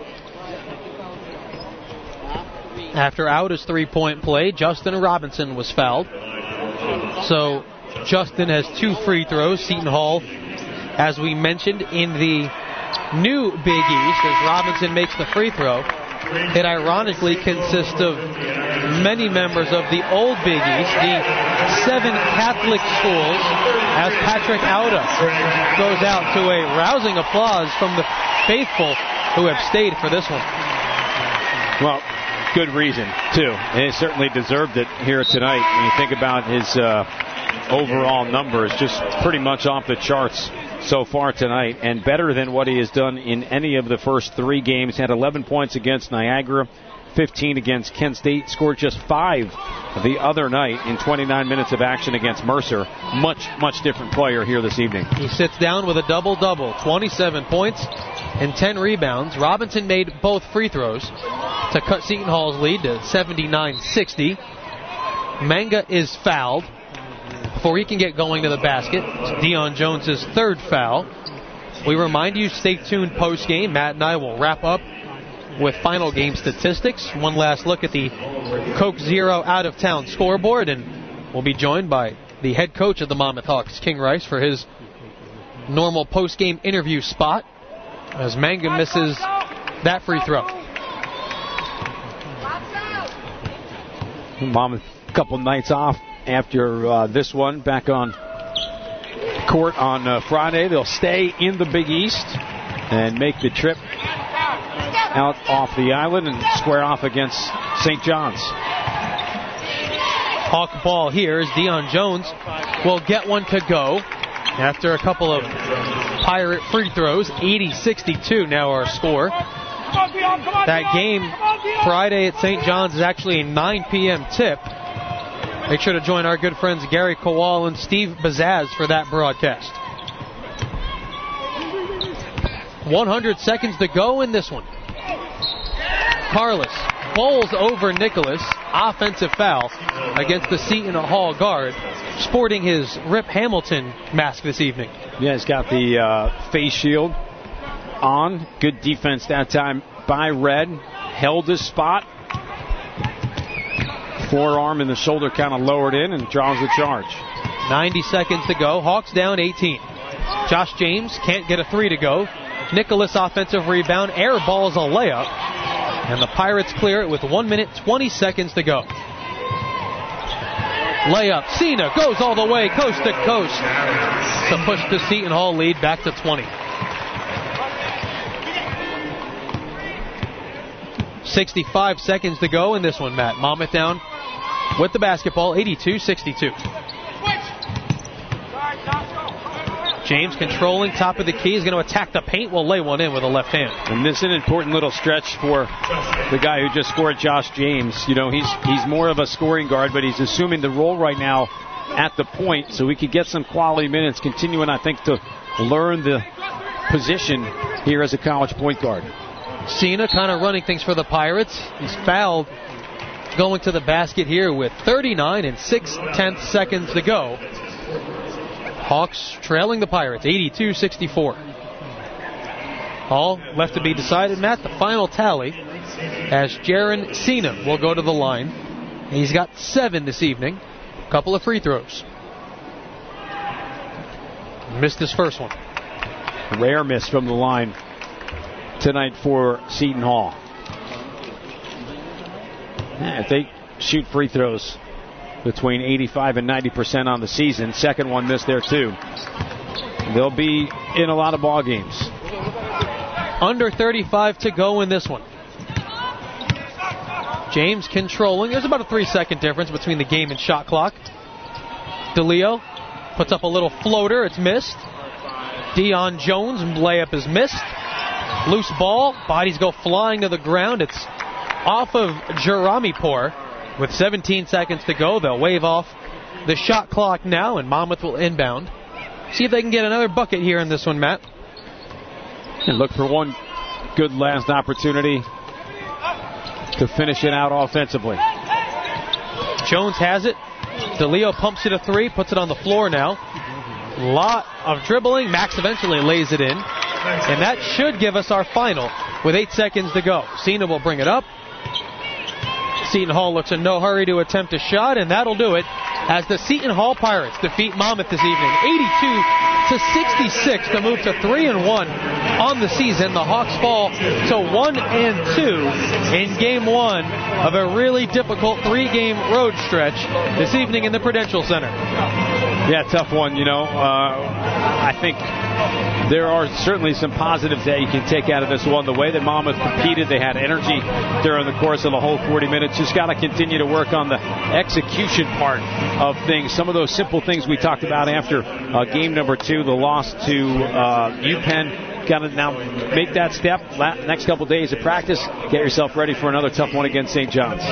After Auda's three-point play, Justin Robinson was fouled. So Justin has 2 free throws. Seton Hall, as we mentioned, in the new Big East, as Robinson makes the free throw. It ironically consists of many members of the old Big East, the 7 Catholic schools, as Patrick Auda goes out to a rousing applause from the faithful who have stayed for this one. Well, good reason, too. And he certainly deserved it here tonight. When you think about his overall numbers, just pretty much off the charts so far tonight, and better than what he has done in any of the first 3 games. Had 11 points against Niagara, 15 against Kent State, scored just 5 the other night in 29 minutes of action against Mercer. Much, much different player here this evening. He sits down with a double-double, 27 points and 10 rebounds. Robinson made both free throws to cut Seton Hall's lead to 79-60. Manga is fouled before he can get going to the basket. It's Dion Jones' 3rd foul. We remind you, stay tuned post-game. Matt and I will wrap up with final game statistics. One last look at the Coke Zero out-of-town scoreboard, and we'll be joined by the head coach of the Monmouth Hawks, King Rice, for his normal post-game interview spot, as Manga misses that free throw. Monmouth, a couple nights off after this one, back on court on Friday. They'll stay in the Big East and make the trip out off the island and square off against St. John's. Hawk ball here as Dion Jones will get one to go after a couple of Pirate free throws. 80-62 now our score. That game Friday at St. John's is actually a 9 p.m. tip. Make sure to join our good friends Gary Kowal and Steve Bazaz for that broadcast. 100 seconds to go in this one. Carlos bowls over Nicholas. Offensive foul against the Seton Hall guard, sporting his Rip Hamilton mask this evening. Yeah, he's got the face shield on. Good defense that time by Red. Held his spot. Forearm and the shoulder kind of lowered in and draws the charge. 90 seconds to go. Hawks down 18. Josh James can't get a 3 to go. Nicholas offensive rebound. Air balls a layup. And the Pirates clear it with 1 minute, 20 seconds to go. Layup. Cena goes all the way, coast to coast, to push the Seton Hall lead back to 20. 65 seconds to go in this one, Matt. Monmouth down with the basketball, 82-62. James controlling top of the key, is going to attack the paint, will lay one in with a left hand. And this is an important little stretch for the guy who just scored, Josh James. You know, he's more of a scoring guard, but he's assuming the role right now at the point, so he could get some quality minutes, continuing, I think, to learn the position here as a college point guard. Cena kind of running things for the Pirates. He's fouled going to the basket here with 39 and 6/10 seconds to go. Hawks trailing the Pirates 82-64. All left to be decided, Matt. The final tally as Jaren Cena will go to the line. He's got 7 this evening. A couple of free throws. Missed his first one. Rare miss from the line tonight for Seton Hall. If they shoot free throws between 85 and 90% on the season, second one missed there too, they'll be in a lot of ball games. Under 35 to go in this one. James controlling. There's about a 3-second difference between the game and shot clock. DeLeo puts up a little floater. It's missed. Deion Jones layup is missed. Loose ball. Bodies go flying to the ground. It's off of Jeramipur. With 17 seconds to go, they'll wave off the shot clock now, and Monmouth will inbound. See if they can get another bucket here in this one, Matt. And look for one good last opportunity to finish it out offensively. Jones has it. DeLeo pumps it a 3, puts it on the floor now. Lot of dribbling. Max eventually lays it in. And that should give us our final with 8 seconds to go. Cena will bring it up. Seton Hall looks in no hurry to attempt a shot, and that'll do it as the Seton Hall Pirates defeat Monmouth this evening 82-66 to move to 3-1 on the season. The Hawks fall to 1-2 in game 1 of a really difficult 3-game road stretch this evening in the Prudential Center. Yeah, tough one, I think there are certainly some positives that you can take out of this one. The way that Monmouth competed, they had energy during the course of the whole 40 minutes. Just got to continue to work on the execution part of things. Some of those simple things we talked about after game number 2, the loss to UPenn. Got to now make that step. Next couple days of practice, get yourself ready for another tough one against St. John's.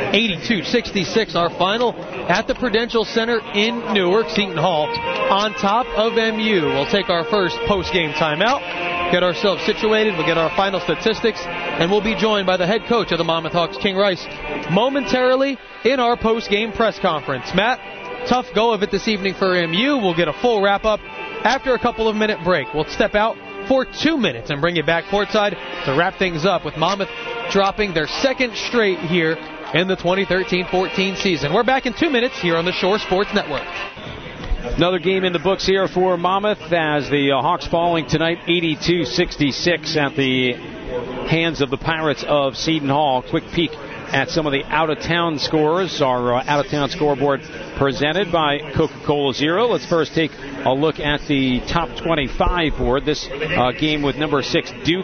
82-66, our final at the Prudential Center in Newark. Seton Hall on top of MU. We'll take our first post-game timeout, get ourselves situated, we'll get our final statistics, and we'll be joined by the head coach of the Monmouth Hawks, King Rice, momentarily in our post-game press conference. Matt, tough go of it this evening for MU. We'll get a full wrap-up after a couple of minute break. We'll step out for 2 minutes and bring you back courtside to wrap things up with Monmouth dropping their second straight here in the 2013-14 season. We're back in 2 minutes here on the Shore Sports Network. Another game in the books here for Monmouth as the Hawks falling tonight 82-66 at the hands of the Pirates of Seton Hall. Quick peek at some of the out-of-town scores. Our out-of-town scoreboard presented by Coca-Cola Zero. Let's first take a look at the top 25 board. This game with number 6 Duke,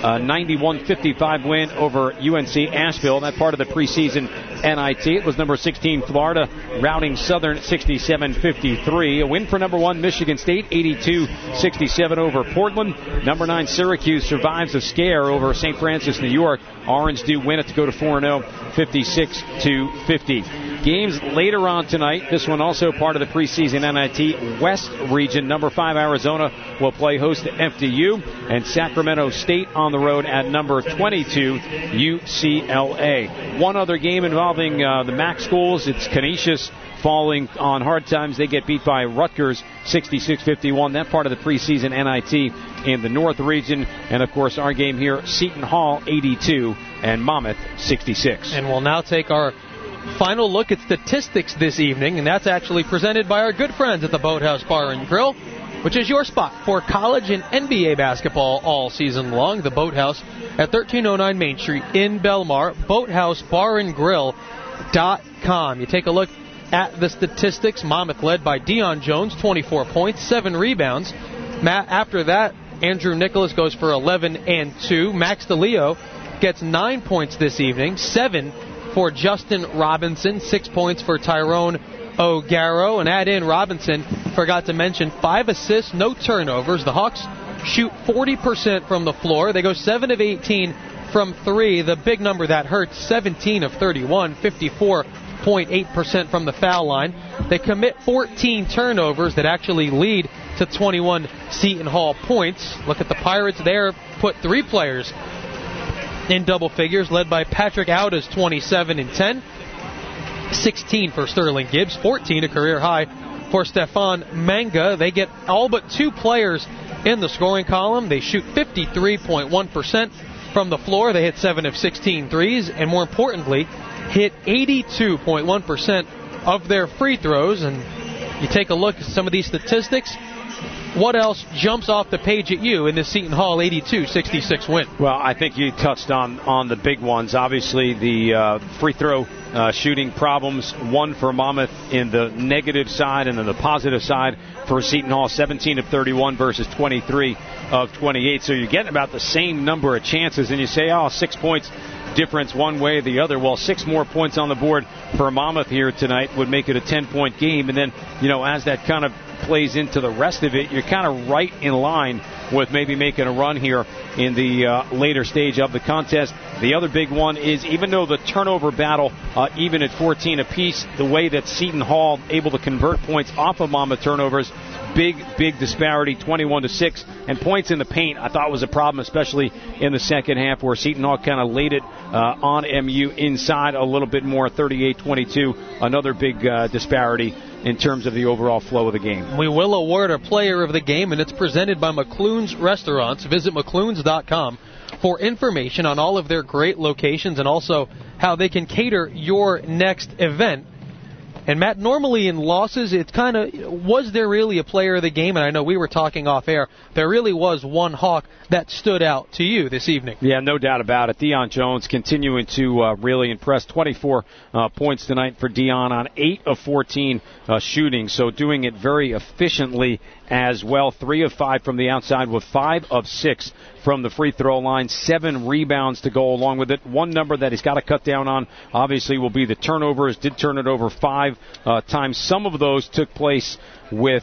91-55 win over UNC Asheville. That part of the preseason NIT. It was number 16 Florida routing Southern 67-53. A win for number 1 Michigan State, 82-67 over Portland. Number 9 Syracuse survives a scare over St. Francis, New York. Orange do win it to go to 4-0, 56-50. Games later on tonight. This one also part of the preseason NIT West region. Number 5 Arizona will play host to FDU, and Sacramento State on the road at number 22 UCLA. One other game involving the MAC schools. It's Canisius falling on hard times. They get beat by Rutgers 66-51. That part of the preseason NIT in the North region. And, of course, our game here, Seton Hall 82 and Monmouth 66. And we'll now take our final look at statistics this evening, and that's actually presented by our good friends at the Boathouse Bar and Grill, which is your spot for college and NBA basketball all season long. The Boathouse at 1309 Main Street in Belmar, boathousebarandgrill.com. You take a look at the statistics. Monmouth led by Deion Jones, 24 points, 7 rebounds. Matt, after that, Andrew Nicholas goes for 11 and 2. Max DeLeo gets 9 points this evening, 7 for Justin Robinson, 6 points for Tyrone O'Garo. And add in Robinson, forgot to mention, 5 assists, no turnovers. The Hawks shoot 40% from the floor. They go 7 of 18 from 3. The big number that hurts, 17 of 31, 54.8% from the foul line. They commit 14 turnovers that actually lead to 21 Seton Hall points. Look at the Pirates there, put 3 players in double figures, led by Patrick Audas, 27 and 10. 16 for Sterling Gibbs, 14, a career high for Stefan Manga. They get all but 2 players in the scoring column. They shoot 53.1% from the floor. They hit 7 of 16 threes, and more importantly, hit 82.1% of their free throws. And you take a look at some of these statistics. What else jumps off the page at you in this Seton Hall 82-66 win? Well, I think you touched on the big ones. Obviously, the free throw shooting problems, one for Monmouth in the negative side, and then the positive side for Seton Hall, 17 of 31 versus 23 of 28. So you're getting about the same number of chances, and you say, 6 points difference one way or the other. Well, 6 more points on the board for Monmouth here tonight would make it a 10-point game. And then, as that kind of plays into the rest of it, you're kind of right in line with maybe making a run here in the later stage of the contest. The other big one is, even though the turnover battle, even at 14 apiece, the way that Seton Hall able to convert points off of Monmouth turnovers, big disparity, 21-6. And points in the paint, I thought was a problem, especially in the second half, where Seton Hall kind of laid it on MU inside a little bit more, 38-22. Another big disparity in terms of the overall flow of the game. We will award a player of the game, and it's presented by McClune's Restaurants. Visit McClune's.com for information on all of their great locations and also how they can cater your next event. And, Matt, normally in losses, it's kind of, was there really a player of the game? And I know we were talking off air. There really was one Hawk that stood out to you this evening. Yeah, no doubt about it. Deion Jones continuing to really impress. 24 points tonight for Deion on 8 of 14 shooting, so doing it very efficiently as well. 3 of 5 from the outside with 5 of 6 from the free throw line. 7 rebounds to go along with it. One number that he's got to cut down on, obviously, will be the turnovers. Did turn it over 5 times. Some of those took place with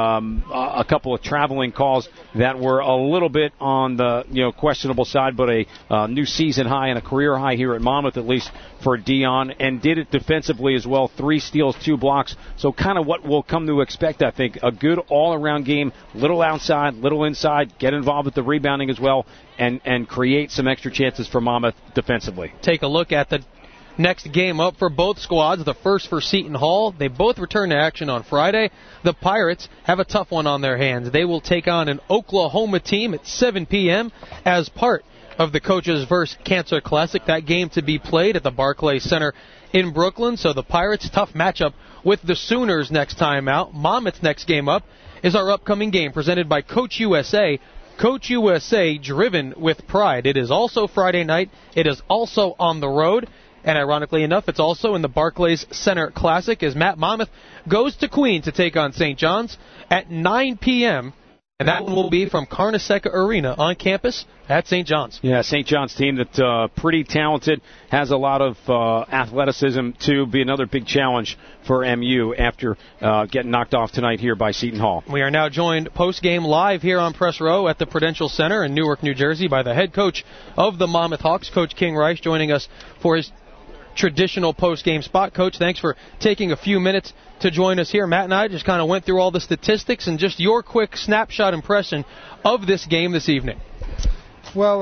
a couple of traveling calls that were a little bit on the questionable side, but a new season high and a career high here at Monmouth, at least for Deion, and did it defensively as well. 3 steals, 2 blocks. So kind of what we'll come to expect, I think. A good all-around game, little outside, little inside, get involved with the rebounding as well, and create some extra chances for Monmouth defensively. Take a look at the next game up for both squads, the first for Seton Hall. They both return to action on Friday. The Pirates have a tough one on their hands. They will take on an Oklahoma team at 7 p.m. as part of the Coaches vs. Cancer Classic. That game to be played at the Barclays Center in Brooklyn. So the Pirates, tough matchup with the Sooners next time out. Monmouth's next game up is our upcoming game presented by Coach USA. Coach USA, driven with pride. It is also Friday night. It is also on the road. And ironically enough, it's also in the Barclays Center Classic as Matt Monmouth goes to Queen to take on St. John's at 9 p.m. And that one will be from Carnesecca Arena on campus at St. John's. Yeah, St. John's team that's pretty talented, has a lot of athleticism to be another big challenge for MU after getting knocked off tonight here by Seton Hall. We are now joined post-game live here on Press Row at the Prudential Center in Newark, New Jersey by the head coach of the Monmouth Hawks, Coach King Rice, joining us for his traditional post-game spot. Coach, thanks for taking a few minutes to join us here. Matt and I just kind of went through all the statistics and just your quick snapshot impression of this game this evening. Well,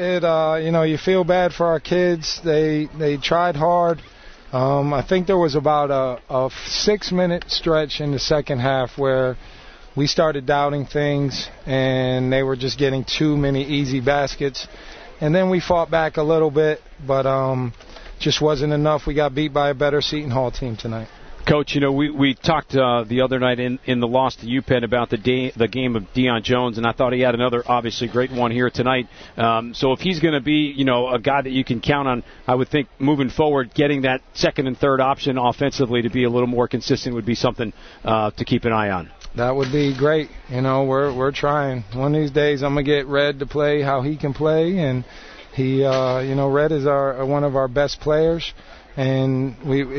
you feel bad for our kids. They tried hard. I think there was about a 6-minute stretch in the second half where we started doubting things and they were just getting too many easy baskets. And then we fought back a little bit, but just wasn't enough. We got beat by a better Seton Hall team tonight. Coach, we talked the other night in the loss to UPenn about the game of Deion Jones, and I thought he had another obviously great one here tonight. So if he's going to be, a guy that you can count on, I would think moving forward, getting that second and third option offensively to be a little more consistent would be something to keep an eye on. That would be great. We're trying. One of these days I'm going to get Red to play how he can play, and he, Red is one of our best players. And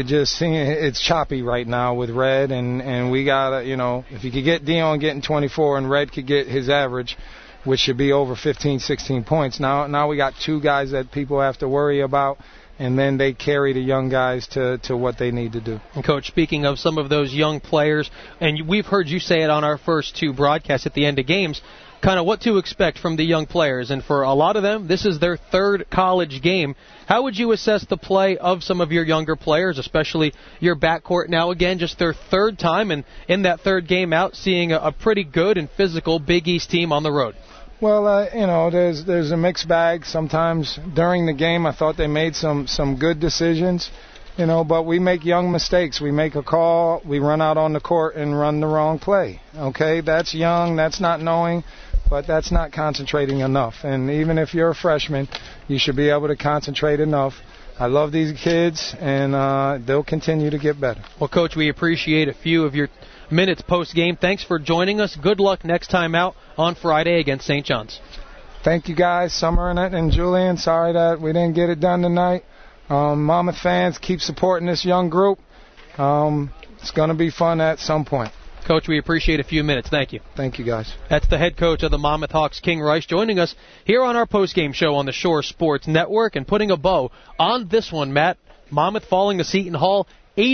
it's choppy right now with Red, and we gotta, if you could get Deion getting 24 and Red could get his average, which should be over 15, 16 points. Now we got 2 guys that people have to worry about, and then they carry the young guys to what they need to do. And Coach, speaking of some of those young players, and we've heard you say it on our first 2 broadcasts at the end of games, kind of what to expect from the young players. And for a lot of them, this is their third college game. How would you assess the play of some of your younger players, especially your backcourt now, again, just their third time, and in that third game out, seeing a pretty good and physical Big East team on the road? Well, there's a mixed bag. Sometimes during the game, I thought they made some good decisions, but we make young mistakes. We make a call, we run out on the court and run the wrong play. Okay, that's young, that's not knowing, but that's not concentrating enough. And even if you're a freshman, you should be able to concentrate enough. I love these kids, and they'll continue to get better. Well, Coach, we appreciate a few of your minutes post-game. Thanks for joining us. Good luck next time out on Friday against St. John's. Thank you, guys. Summer and Julian, sorry that we didn't get it done tonight. Monmouth fans, keep supporting this young group. It's going to be fun at some point. Coach, we appreciate a few minutes. Thank you. Thank you, guys. That's the head coach of the Monmouth Hawks, King Rice, joining us here on our post-game show on the Shore Sports Network, and putting a bow on this one, Matt. Monmouth falling to Seton Hall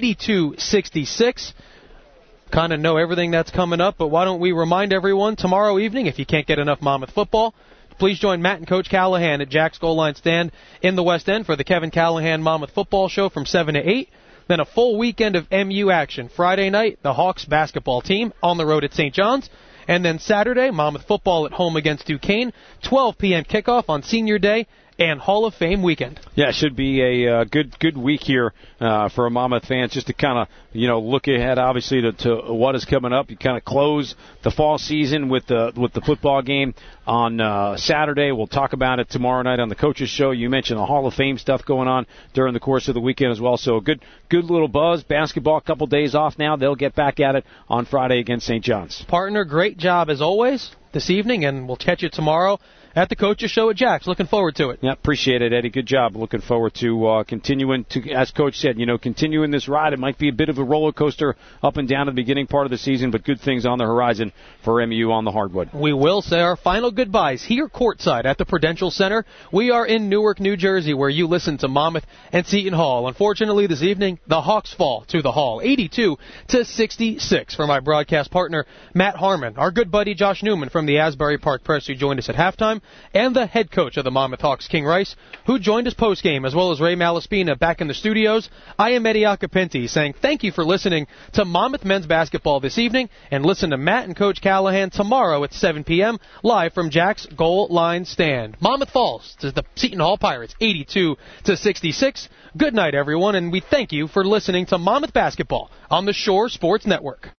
82-66. Kind of know everything that's coming up, but why don't we remind everyone tomorrow evening, if you can't get enough Monmouth football, please join Matt and Coach Callahan at Jack's Goal Line Stand in the West End for the Kevin Callahan Monmouth Football Show from 7 to 8. Then a full weekend of MU action. Friday night, the Hawks basketball team on the road at St. John's. And then Saturday, Monmouth football at home against Duquesne. 12 p.m. kickoff on Senior Day and Hall of Fame weekend. Yeah, it should be a good week here for Monmouth fans, just to kind of look ahead, obviously, to what is coming up. You kind of close the fall season with the football game on Saturday. We'll talk about it tomorrow night on the Coaches Show. You mentioned the Hall of Fame stuff going on during the course of the weekend as well. So a good little buzz. Basketball, a couple days off now. They'll get back at it on Friday against St. John's. Partner, great job as always this evening, and we'll catch you tomorrow at the Coaches Show at Jack's. Looking forward to it. Yeah, appreciate it, Eddie. Good job. Looking forward to continuing to, as Coach said, continuing this ride. It might be a bit of a roller coaster up and down at the beginning part of the season, but good things on the horizon for MU on the hardwood. We will say our final goodbyes here courtside at the Prudential Center. We are in Newark, New Jersey, where you listen to Monmouth and Seton Hall. Unfortunately, this evening, the Hawks fall to the Hall, 82-66. For my broadcast partner, Matt Harmon, our good buddy Josh Newman from the Asbury Park Press, who joined us at halftime, and the head coach of the Monmouth Hawks, King Rice, who joined us postgame, as well as Ray Malaspina back in the studios. I am Eddie Acapinti saying thank you for listening to Monmouth men's basketball this evening, and listen to Matt and Coach Callahan tomorrow at 7 p.m. live from Jack's Goal Line Stand. Monmouth falls to the Seton Hall Pirates, 82-66. Good night, everyone, and we thank you for listening to Monmouth basketball on the Shore Sports Network.